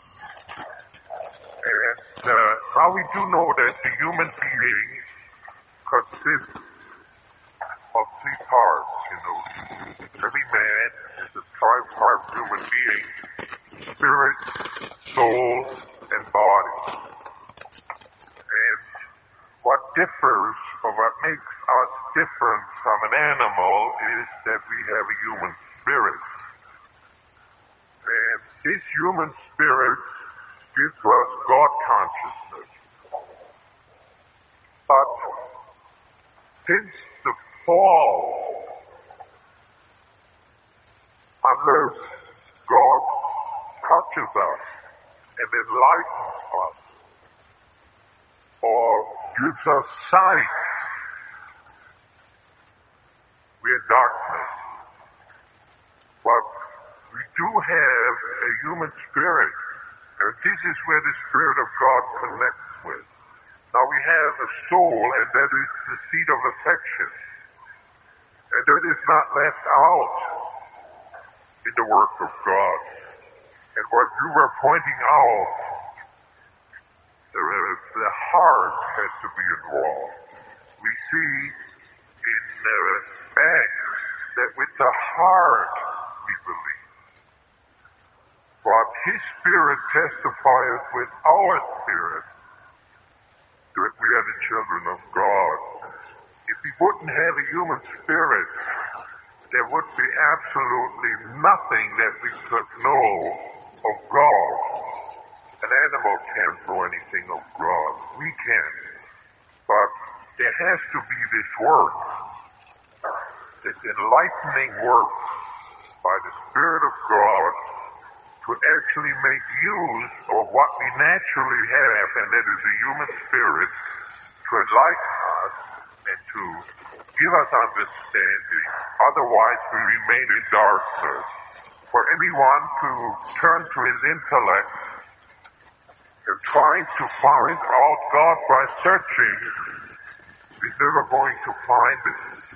And now we do know that the human being consists of three parts, you know. Every man is a tri-part human being: spirit, soul, and body. And what differs, or what makes us different from an animal, is that we have a human spirit. And this human spirit gives us God consciousness. But since the fall, unless God touches us and enlightens us, or gives us sight, we're in darkness. But we do have a human spirit, and this is where the Spirit of God connects with. Now we have a soul, and that is the seat of affection. And that is not left out in the work of God. And what you were pointing out, the heart has to be involved. We see in Acts that with the heart we believe. But His Spirit testifies with our spirit that we are the children of God. If we wouldn't have a human spirit, there would be absolutely nothing that we could know of God. An animal can't know anything of God. We can. But there has to be this work, this enlightening work by the Spirit of God to actually make use of what we naturally have, and that is a human spirit, to enlighten us and to give us understanding. Otherwise, we remain in darkness. For anyone to turn to his intellect and trying to find out God by searching is never going to find it.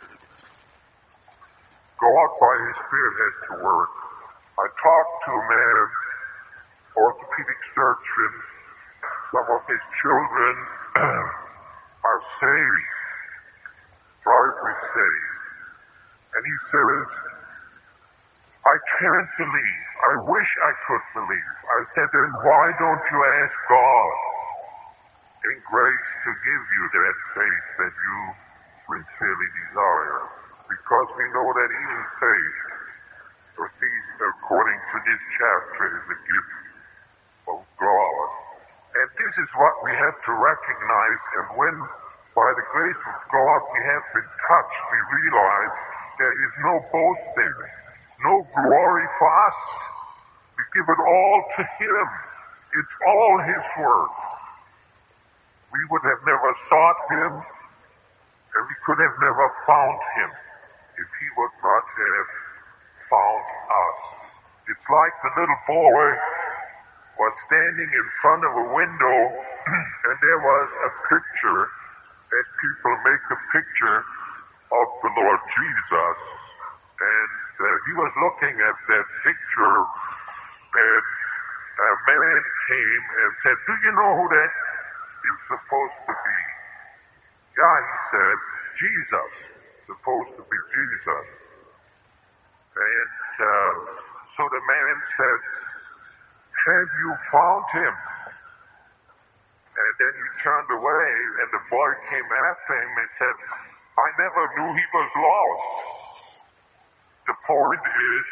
God by His Spirit has to work. I talked to a man, orthopedic surgeon. Some of his children are saved, largely saved. And he says, I can't believe. I wish I could believe. I said, then why don't you ask God in grace to give you that faith that you sincerely desire? Because we know that even faith, according to this chapter, is a gift of God. And this is what we have to recognize, and when, by the grace of God, we have been touched, we realize there is no boasting, no glory for us. We give it all to Him. It's all His work. We would have never sought Him, and we could have never found Him if He would not have found us. It's like the little boy was standing in front of a window and there was a picture, that people make a picture of the Lord Jesus, and he was looking at that picture, and a man came and said, do you know who that is supposed to be? Yeah, he said, Jesus, supposed to be Jesus. And so the man said, have you found him? And then he turned away, and the boy came after him and said, I never knew he was lost. The point is,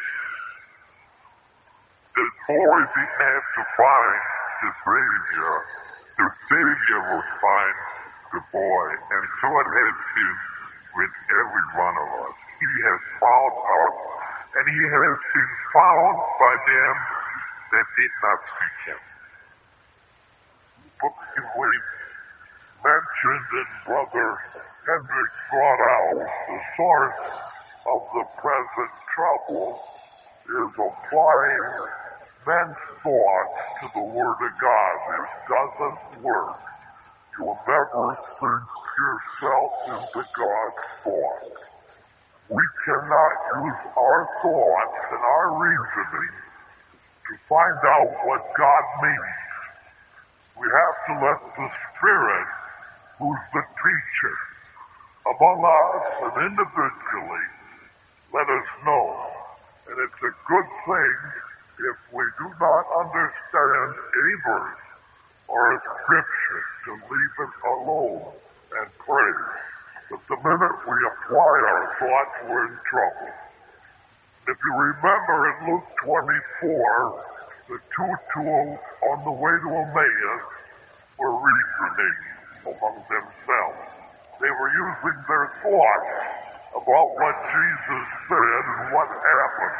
the boy didn't have to find the Savior. The Savior would find the boy, and so it has been with every one of us. He has found us, and he has been found by them that did not seek him. But we mentioned and Brother Hendrick brought out the source of the present trouble is applying men's thoughts to the Word of God. It doesn't work. You will never think yourself into God's thoughts. We cannot use our thoughts and our reasoning to find out what God means. We have to let the Spirit, who's the teacher, among us and individually, let us know. And it's a good thing if we do not understand a verse or a scripture to leave it alone and pray. But the minute we apply our thoughts, we're in trouble. If you remember in Luke 24, the two tools on the way to Emmaus were reasoning among themselves. They were using their thoughts about what Jesus said and what happened.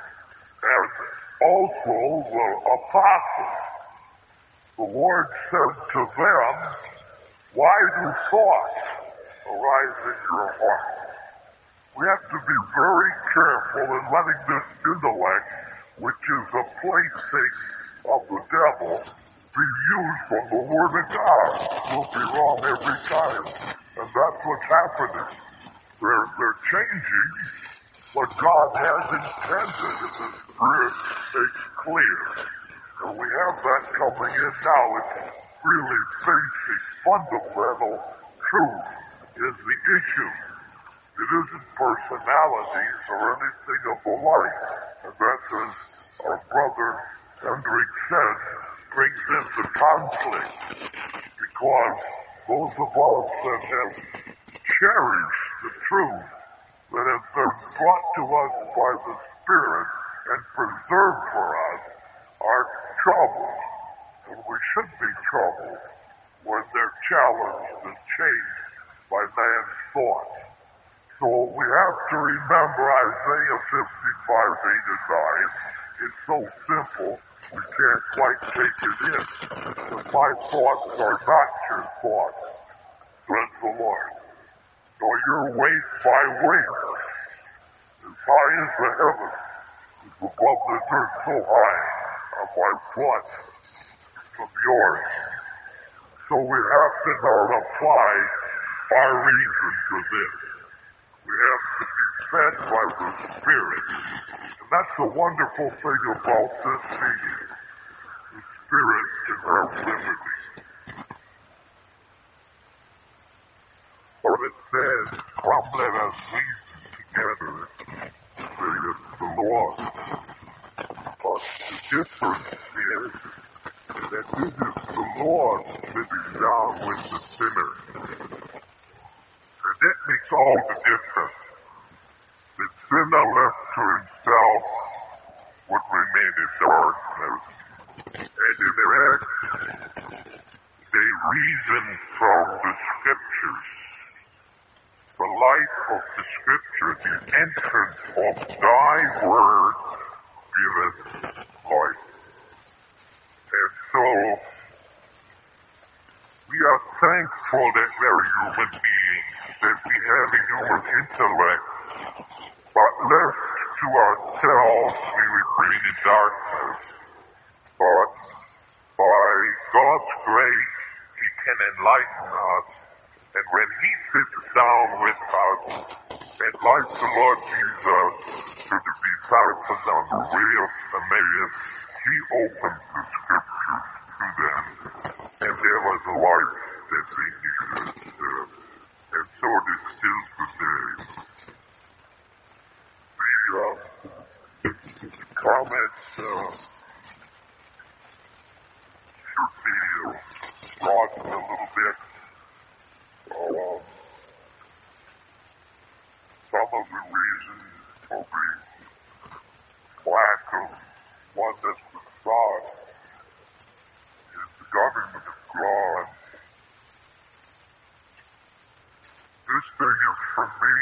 And also the apostles. The Lord said to them, why do thoughts arise in your heart? We have to be very careful in letting this intellect, which is a plaything of the devil, be used on the Word of God. We'll be wrong every time. And that's what's happening. They're changing what God has intended, and the Spirit makes clear. And we have that coming in now. It's really basic, fundamental truth is the issue. It isn't personalities or anything of the like. And that's, as our brother Hendrick said, brings into conflict. Because those of us that have cherished the truth that has been brought to us by the Spirit and preserved for us are troubled. And we should be troubled when they're challenged and changed by man's thoughts. So we have to remember Isaiah 55:8 and 9. It's so simple, we can't quite take it in. But my thoughts are not your thoughts, says the Lord. Nor your ways my ways. As high as the heavens, as above the earth so high are my thoughts from yours. So we have to not apply our reason to this. We have to be fed by the Spirit. And that's the wonderful thing about this season. The Spirit can have liberty. For it says, come let us reason together, saith the Lord. But the difference is that this is the Lord living down with the sinner. And that makes all the difference. The sinner left to himself would remain in darkness. And in fact, they reason from the Scriptures. The light of the Scripture, the entrance of thy word giveth light. And so, we are thankful that we're human beings, that we have a human intellect, but left to ourselves, we remain in darkness. But by God's grace, He can enlighten us. And when He sits down with us, and like the Lord Jesus to the disciples on the way of Emmaus, He opens the Scriptures to them. And there was a light that they needed. And so it is still today. The comments should be broadened a little bit. Some of the reasons for the lack of oneness with God is the government of God. This thing of from me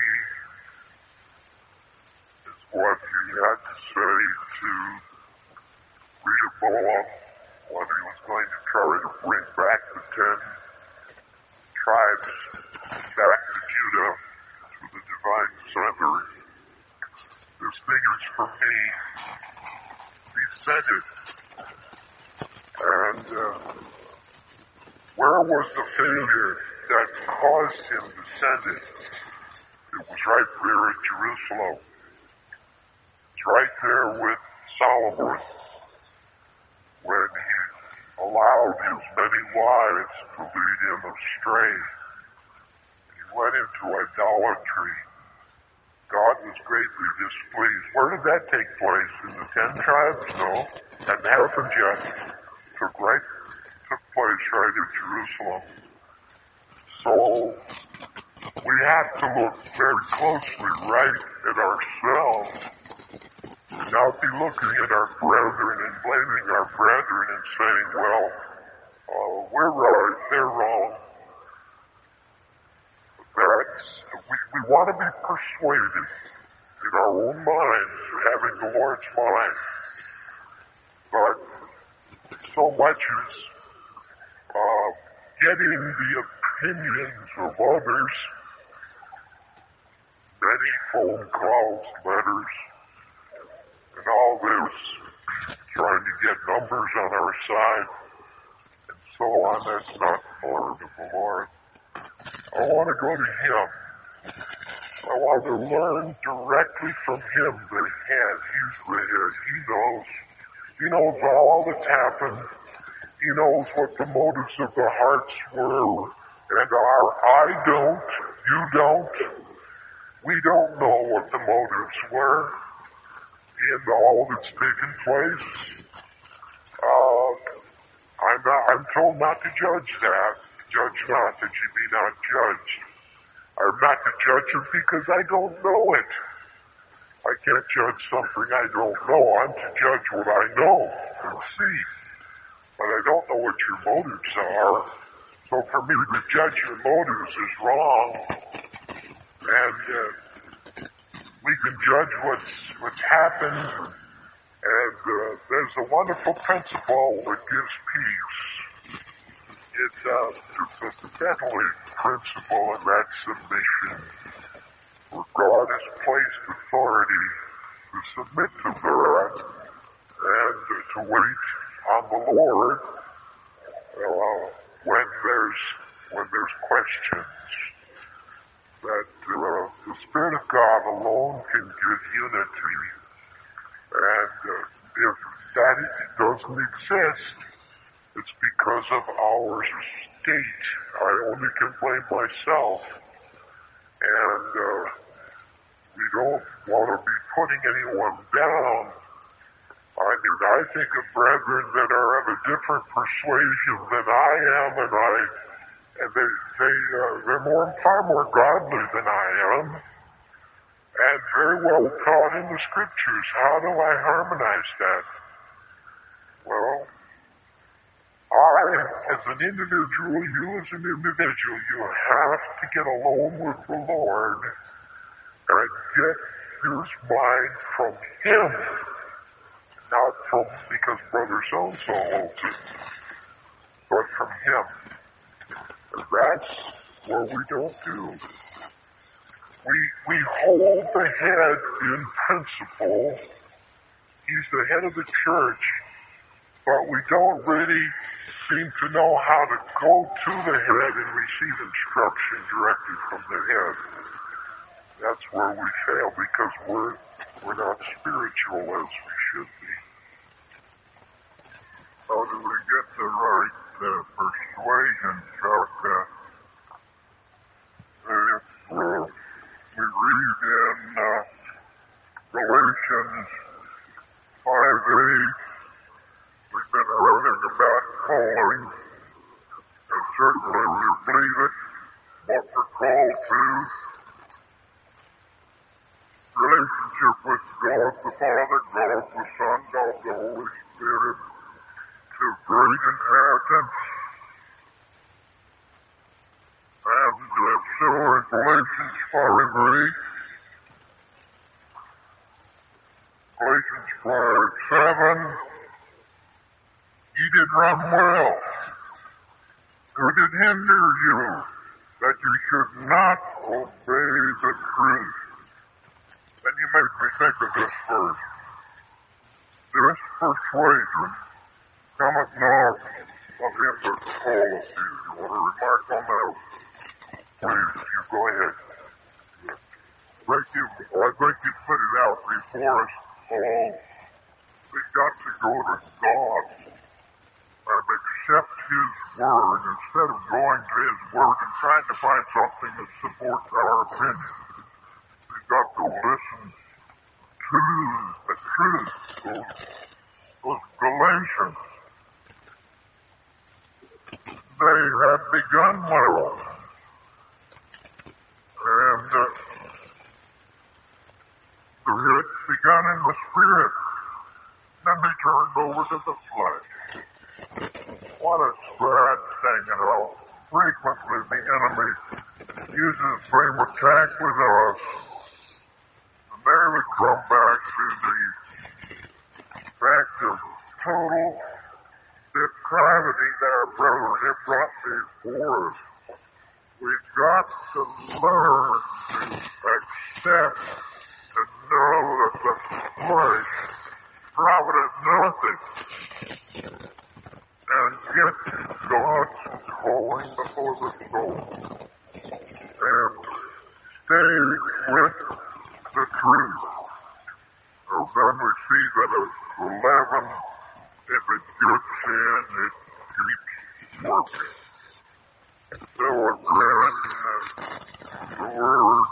is what he had to say to Rehoboam when he was going to try to bring back the 10 tribes back to Judah through the divine center. This thing is for me. He said it. And where was the failure that caused him to send it? It was right there at Jerusalem. It's right there with Solomon when he allowed his many wives to lead him astray. He went into idolatry. God was greatly displeased. Where did that take place? In the 10 tribes? No. That happened yet. Took place right at Jerusalem. So we have to look very closely right at ourselves, not be looking at our brethren and blaming our brethren and saying, well, we're right, they're wrong. We want to be persuaded in our own minds, having the Lord's mind. But so much is getting the opinions of others, many phone calls, letters, and all this, trying to get numbers on our side, and so on. That's not the word of the Lord. I want to go to Him. I want to learn directly from Him the head. He's the head. He knows. He knows all that's happened. He knows what the motives of the hearts were and are. I don't. You don't. We don't know what the motives were in all that's taken place. I'm told not to judge that. Judge not that you be not judged. I'm not to judge it because I don't know it. I can't judge something I don't know. I'm to judge what I know and see. But I don't know what your motives are. So for me to judge your motives is wrong. And we can judge what's happened. And there's a wonderful principle that gives peace. It's a deadly principle, and that's submission. Where God has placed authority to submit to that and to wait on the Lord when there's questions. That the Spirit of God alone can give unity. And if that doesn't exist, it's because of our state. I only can blame myself. And we don't want to be putting anyone down. I mean, I think of brethren that are of a different persuasion than I am, and they're far more godly than I am, and very well taught in the Scriptures. How do I harmonize that? Well, as an individual, you have to get alone with the Lord and get his mind from him, not from because brother so-and-so holds it, but from him. And that's what we don't do. We hold the head in principle. He's the head of the church, but we don't really seem to know how to go to the head and receive instruction directly from the head. That's where we fail because we're not spiritual as we should be. How do we get the right persuasion, Chuck? We read in Galatians 5:8. We've been learning about calling, and certainly we believe it, what we're called to. Relationship with God the Father, God the Son, God the Holy Spirit, to great inheritance. And So in Galatians 5:8, Galatians 5:7, ye did run well. Who did hinder you that you should not obey the truth? Then you make me think of this verse. This persuasion cometh not of him that calleth you. You want to remark on that? Please, you go ahead. I think you put it out before us all. We've got to go to God and accept His Word instead of going to His Word and trying to find something that supports our opinion. We've got to listen to the truth. Those Galatians, they had begun well. And it's begun in the Spirit. Then they turned over to the flesh. What a sad thing, and how frequently the enemy uses the same attack with us. And there we come back to the fact of total depravity that our brethren have brought before us. We've got to learn to accept and know that the flesh profited nothing, and get God's calling before the soul, and stay with the truth. So then we see that as leaven, if it gets in, it keeps working. So again, the word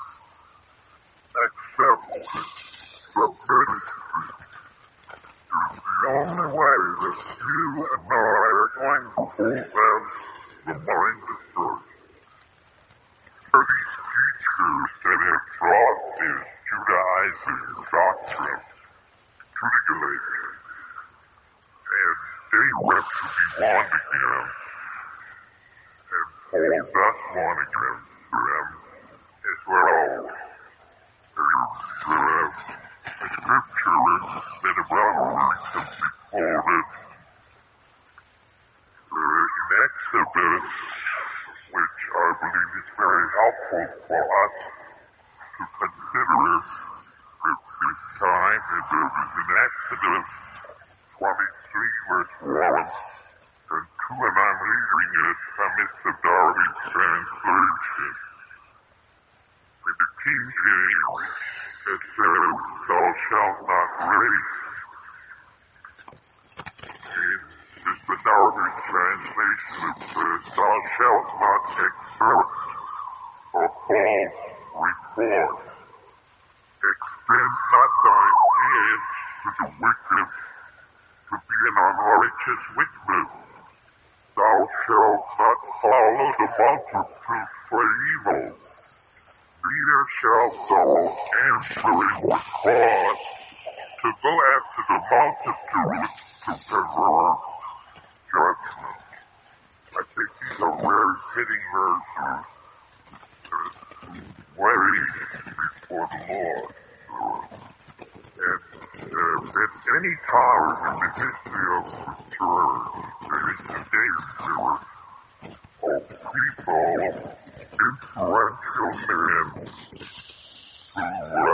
acceptance, the ministry, is the only way that you and I are going to fulfill the mind of Christ. For these teachers that have brought this Judaizing doctrine to the Galatians, and they went to be one again, and Paul does one again for them as well. The scripture that about can be quoted in Exodus, which I believe is very helpful for us to consider at this time. It is in Exodus 23, verse 1 and 2, and I'm reading it from Mr. Darby's translation. In the King James, it says, thou shalt not rape. In the Darby's translation, it says, thou shalt not exert a false report. Extend not thine hands to the wicked to be an unrighteous witness. Thou shalt not follow the multitude for evil. Neither shalt thou answering with cause to go after the multitude to pervert judgment. I think these are very fitting verses waiting before the Lord. And at any time in the history of the church, in the days there were people, influential men, who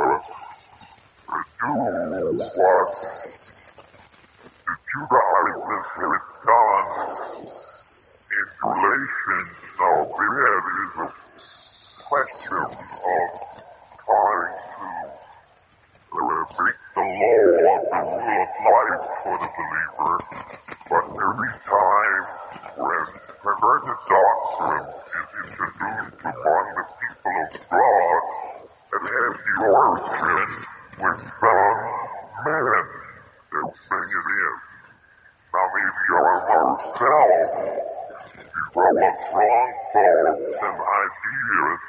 do what the Judaizers had done in Galatians. Now there is a question of trying to make the law of the rule of life for the believer, but every time when perverted doctrine is introduced among the people of God, it has the origin with some men that bring it in. Now maybe ourselves develop wrong thoughts and ideas,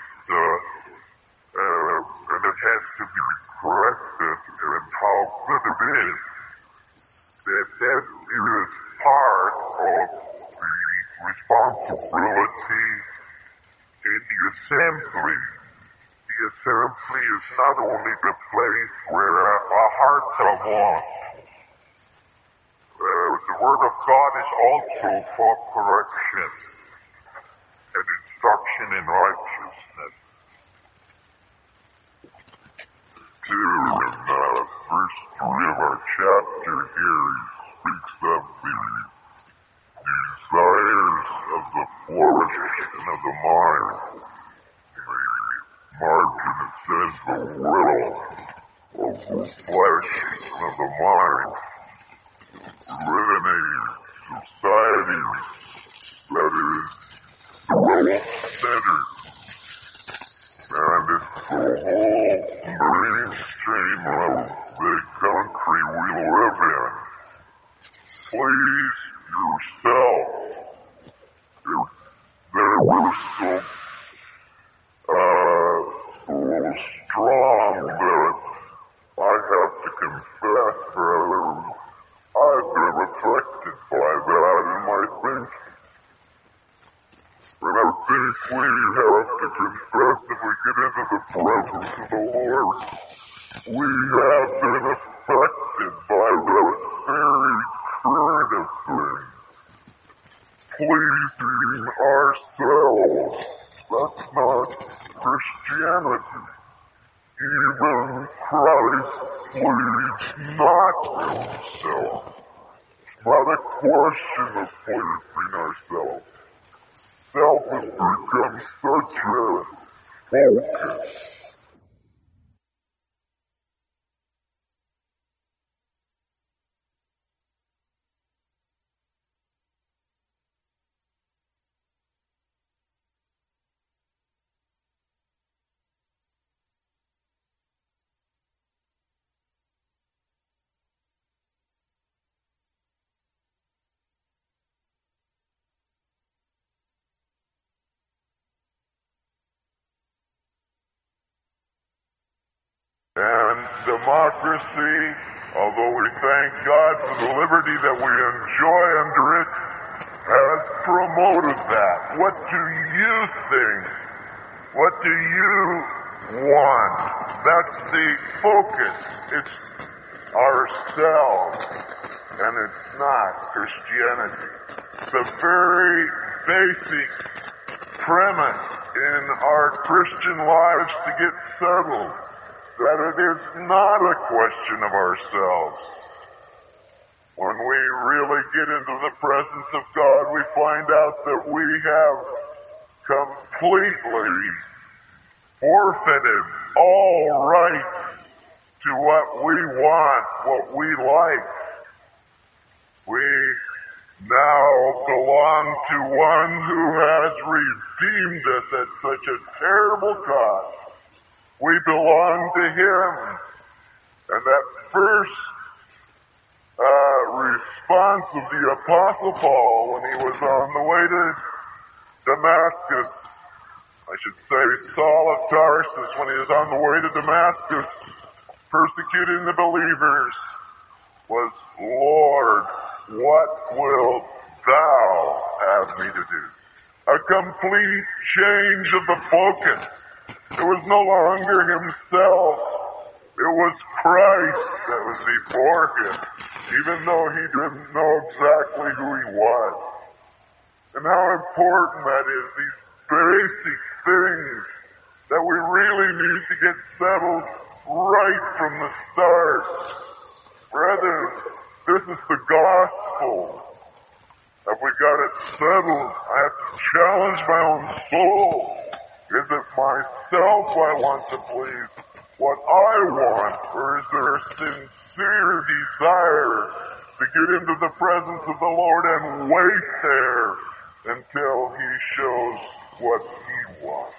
and it has to be corrected, and how good it is that is part of the responsibility in the assembly. The assembly is not only the place where our hearts are washed. The Word of God is also for correction and instruction in righteousness. Too, in the verse 3 of our chapter here, he speaks of the desires of the flesh and of the mind. Margin, it says the will of the flesh and of the mind. We live in a society that is will-centered, and it's the whole mainstream of the country we live in. Please yourself. There was so strong that I have to confess, brother, I've been affected by that in my thinking. And I think we have to confess if we get into the presence of the Lord. We have been affected by that very current of things. Pleasing ourselves. That's not Christianity. Even Christ pleads not himself. It's not a question of pleasing ourselves. Self has become such a focus. And democracy, although we thank God for the liberty that we enjoy under it, has promoted that. What do you think? What do you want? That's the focus. It's ourselves, and it's not Christianity. The very basic premise in our Christian lives to get settled, that it is not a question of ourselves. When we really get into the presence of God, we find out that we have completely forfeited all right to what we want, what we like. We now belong to one who has redeemed us at such a terrible cost. We belong to him. And that first response of the Apostle Paul when he was on the way to Damascus, I should say Saul of Tarsus, when he was on the way to Damascus persecuting the believers, was, Lord, what wilt thou have me to do? A complete change of the focus. It was no longer himself. It was Christ that was before him, even though he didn't know exactly who he was. And how important that is, these basic things that we really need to get settled right from the start. Brethren, this is the gospel. Have we got it settled? I have to challenge my own soul. Is it myself I want to please, what I want, or is there a sincere desire to get into the presence of the Lord and wait there until he shows what he wants?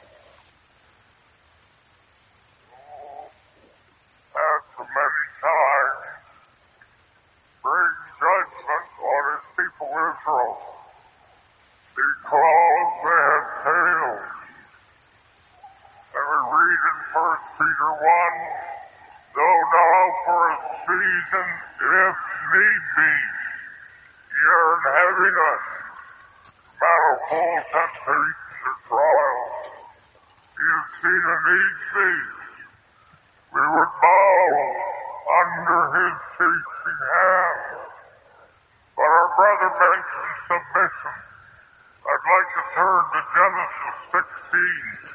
After many times, bring judgment on his people Israel, because they have failed. And we read in 1 Peter 1, though now for a season, if need be, ye are in heaviness, manifold temptations or trials, and need be. We would bow under his teaching hand. But our brother mentioned submission. I'd like to turn to Genesis 16.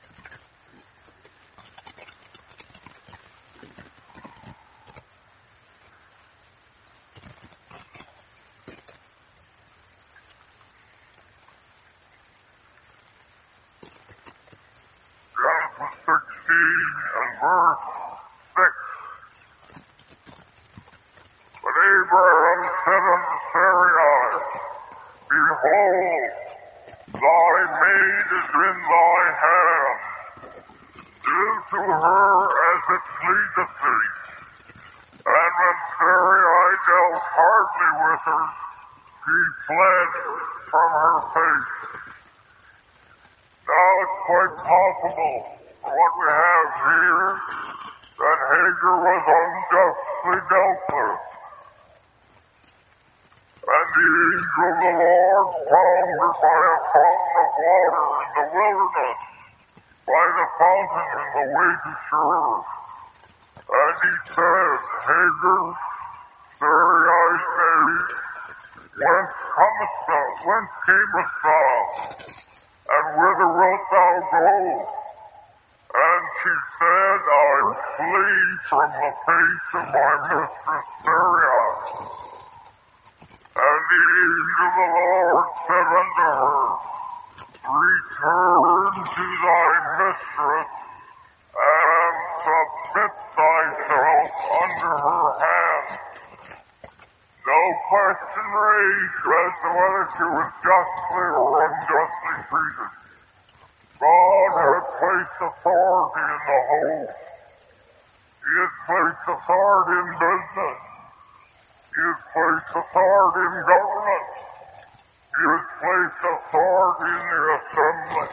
Genesis 16 and verse 6. But Abraham said unto Sarai, Behold, thy maid is in thy hand. Do to her as it pleaseth thee. And when Sarai dealt hardly with her, he fled from her face. Now it's quite possible, for what we have here, that Hagar was unjustly dealt with. And the angel of the Lord found her by a fountain of water in the wilderness, by the fountain in the way to Shur. And he said, Hagar, Sarai's maid, whence camest thou? And whither wilt thou go? And she said, I flee from the face of my mistress Sarai. And the angel of the Lord said unto her, Return to thy mistress, and submit thyself under her hand. No question raised as to whether she was justly or unjustly treated. God had placed authority in the home. He has placed authority in business. He has placed authority in government. He has placed authority in the assembly.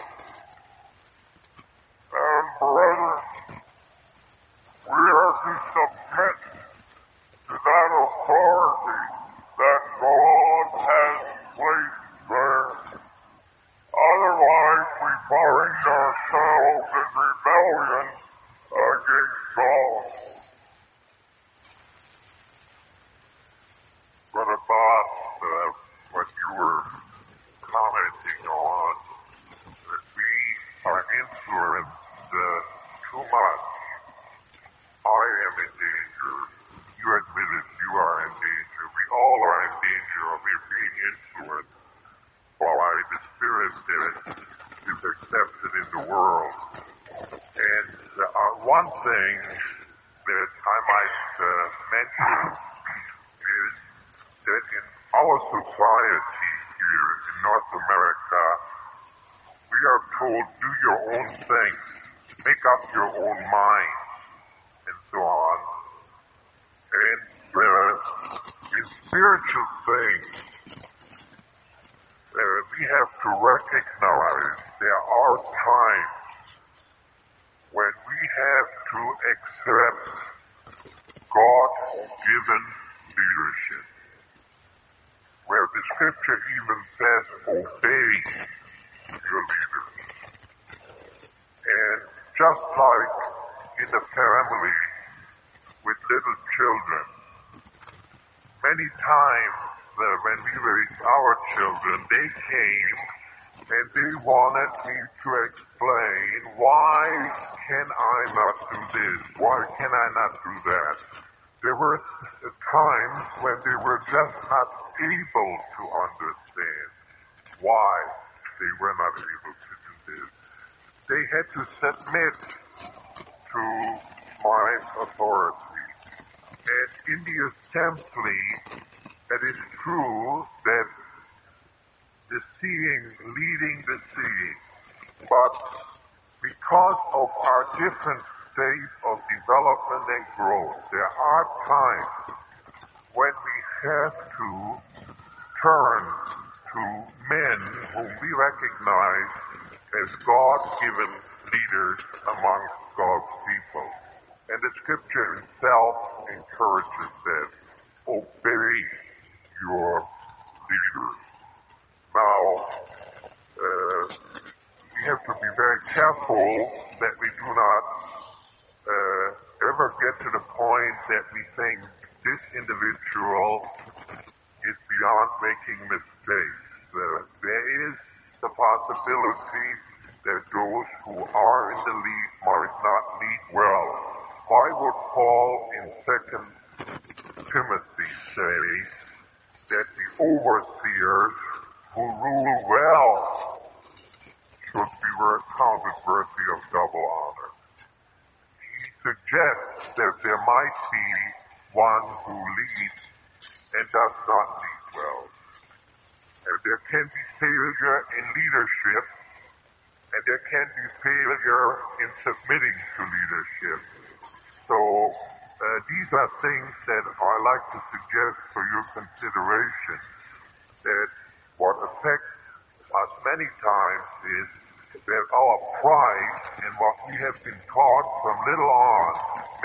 And brethren, we are to submit to that authority that God has placed there. Otherwise, we find ourselves in rebellion against God. Brother Bob, what you were commenting on, that we are influenced too much. I am in danger. You admitted you are in danger. We all are in danger of being influenced by the spirit that is accepted in the world. And one thing that I might mention is that in our society here in North America, we are told, do your own thing, make up your own mind, and so on. And in spiritual things, we have to recognize there are times when we have to accept God-given leadership, where the scripture even says, obey your leaders. And just like in the family with little children, many times when we raised our children, they came and they wanted me to explain, why can I not do this? Why can I not do that? There were times when they were just not able to understand why they were not able to do this. They had to submit to my authority. And in the assembly, it is true that the seeing leading the seeing, but because of our different state of development and growth, there are times when we have to turn to men whom we recognize as God-given leaders among God's people. And the scripture itself encourages that. Obey your leaders. Now, we we have to be very careful that we do not ever get to the point that we think this individual is beyond making mistakes. There is the possibility that those who are in the lead might not lead well. Why would Paul in 2 Timothy say that the overseers who rule well should be counted worthy of double honor? He suggests that there might be one who leads and does not lead well. And there can be failure in leadership, and there can be failure in submitting to leadership. So these are things that I like to suggest for your consideration, that what affects us many times is that our pride and what we have been taught from little on,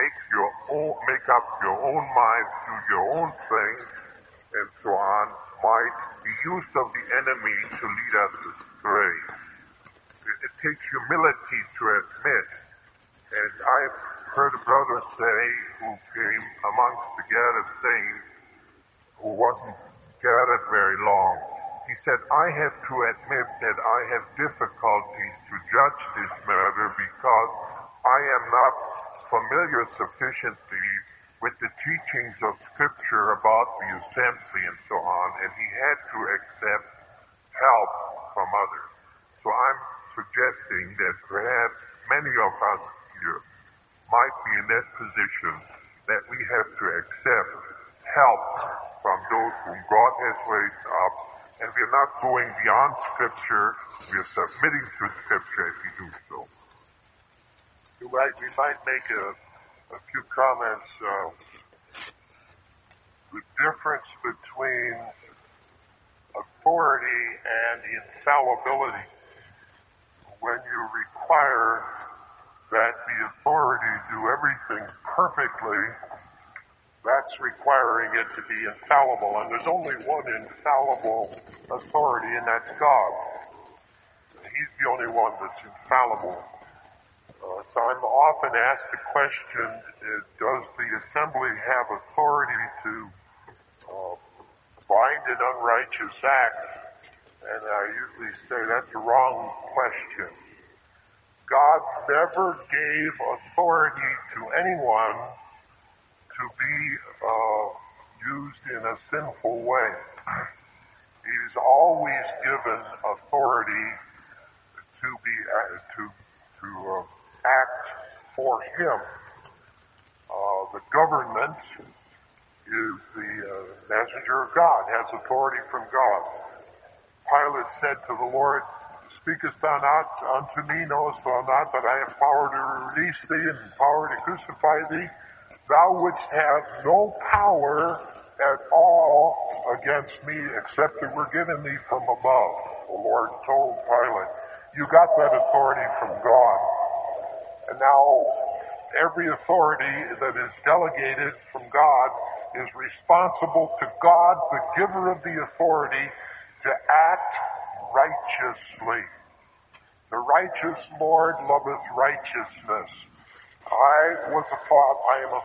make up your own mind, do your own thing, and so on, might be used of the enemy to lead us astray. It takes humility to admit, and I've heard a brother say, who came amongst the gathered saints, who wasn't gathered very long, he said, I have to admit that I have difficulties to judge this matter because I am not familiar sufficiently with the teachings of Scripture about the assembly and so on, and he had to accept help from others. So I'm suggesting that perhaps many of us here might be in that position that we have to accept help from those whom God has raised up, and we're not going beyond Scripture, we're submitting to Scripture as we do so. We might make a few comments. The difference between authority and infallibility. When you require that the authority do everything perfectly, that's requiring it to be infallible. And there's only one infallible authority, and that's God. He's the only one that's infallible. So I'm often asked the question, does the assembly have authority to bind an unrighteous act? And I usually say that's a wrong question. God never gave authority to anyone to be used in a sinful way. He's always given authority to act for him. The government is the messenger of God, has authority from God. Pilate said to the Lord, speakest thou not unto me, knowest thou not that I have power to release thee and power to crucify thee? Thou wouldst have no power at all against me except it were given thee from above. The Lord told Pilate, you got that authority from God. And now every authority that is delegated from God is responsible to God, the giver of the authority, to act righteously. The righteous Lord loveth righteousness. I am a